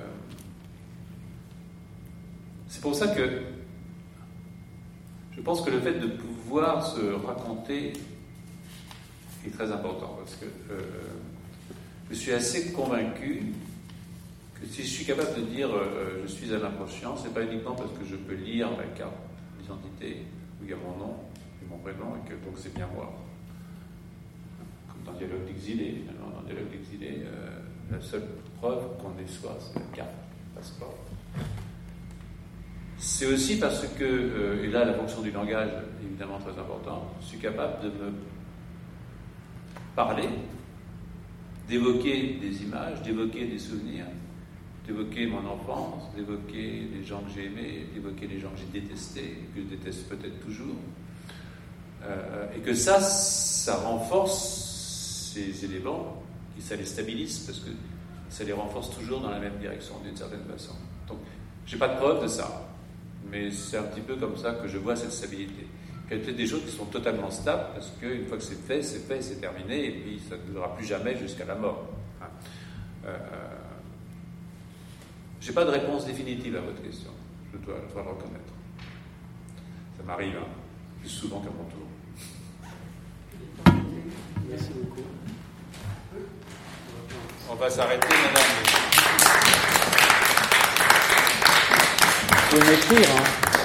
c'est pour ça que je pense que le fait de pouvoir se raconter est très important, parce que euh, je suis assez convaincu que si je suis capable de dire euh, je suis Alain Prochian, c'est pas uniquement parce que je peux lire la carte d'identité où il y a mon nom et mon prénom et que donc c'est bien moi. Comme dans Dialogue d'exilé, finalement, dans Dialogue d'exilé, euh, la seule preuve qu'on est soi, c'est la carte, le passeport. C'est aussi parce que, euh, et là la fonction du langage est évidemment très importante, je suis capable de me parler, d'évoquer des images, d'évoquer des souvenirs, d'évoquer mon enfance, d'évoquer les gens que j'ai aimés, d'évoquer les gens que j'ai détestés, que je déteste peut-être toujours. Euh, et que ça, ça renforce ces éléments, et ça les stabilise, parce que ça les renforce toujours dans la même direction, d'une certaine façon. Donc, j'ai pas de preuve de ça, mais c'est un petit peu comme ça que je vois cette stabilité. Il y a peut-être des choses qui sont totalement stables, parce qu'une fois que c'est fait, c'est fait, c'est terminé, et puis ça ne durera plus jamais jusqu'à la mort. Hein. Euh, Je n'ai pas de réponse définitive à votre question, je dois, je dois le reconnaître. Ça m'arrive, hein, plus souvent qu'à mon tour. Merci beaucoup. On va s'arrêter, madame. Vous pouvez m'écrire, hein.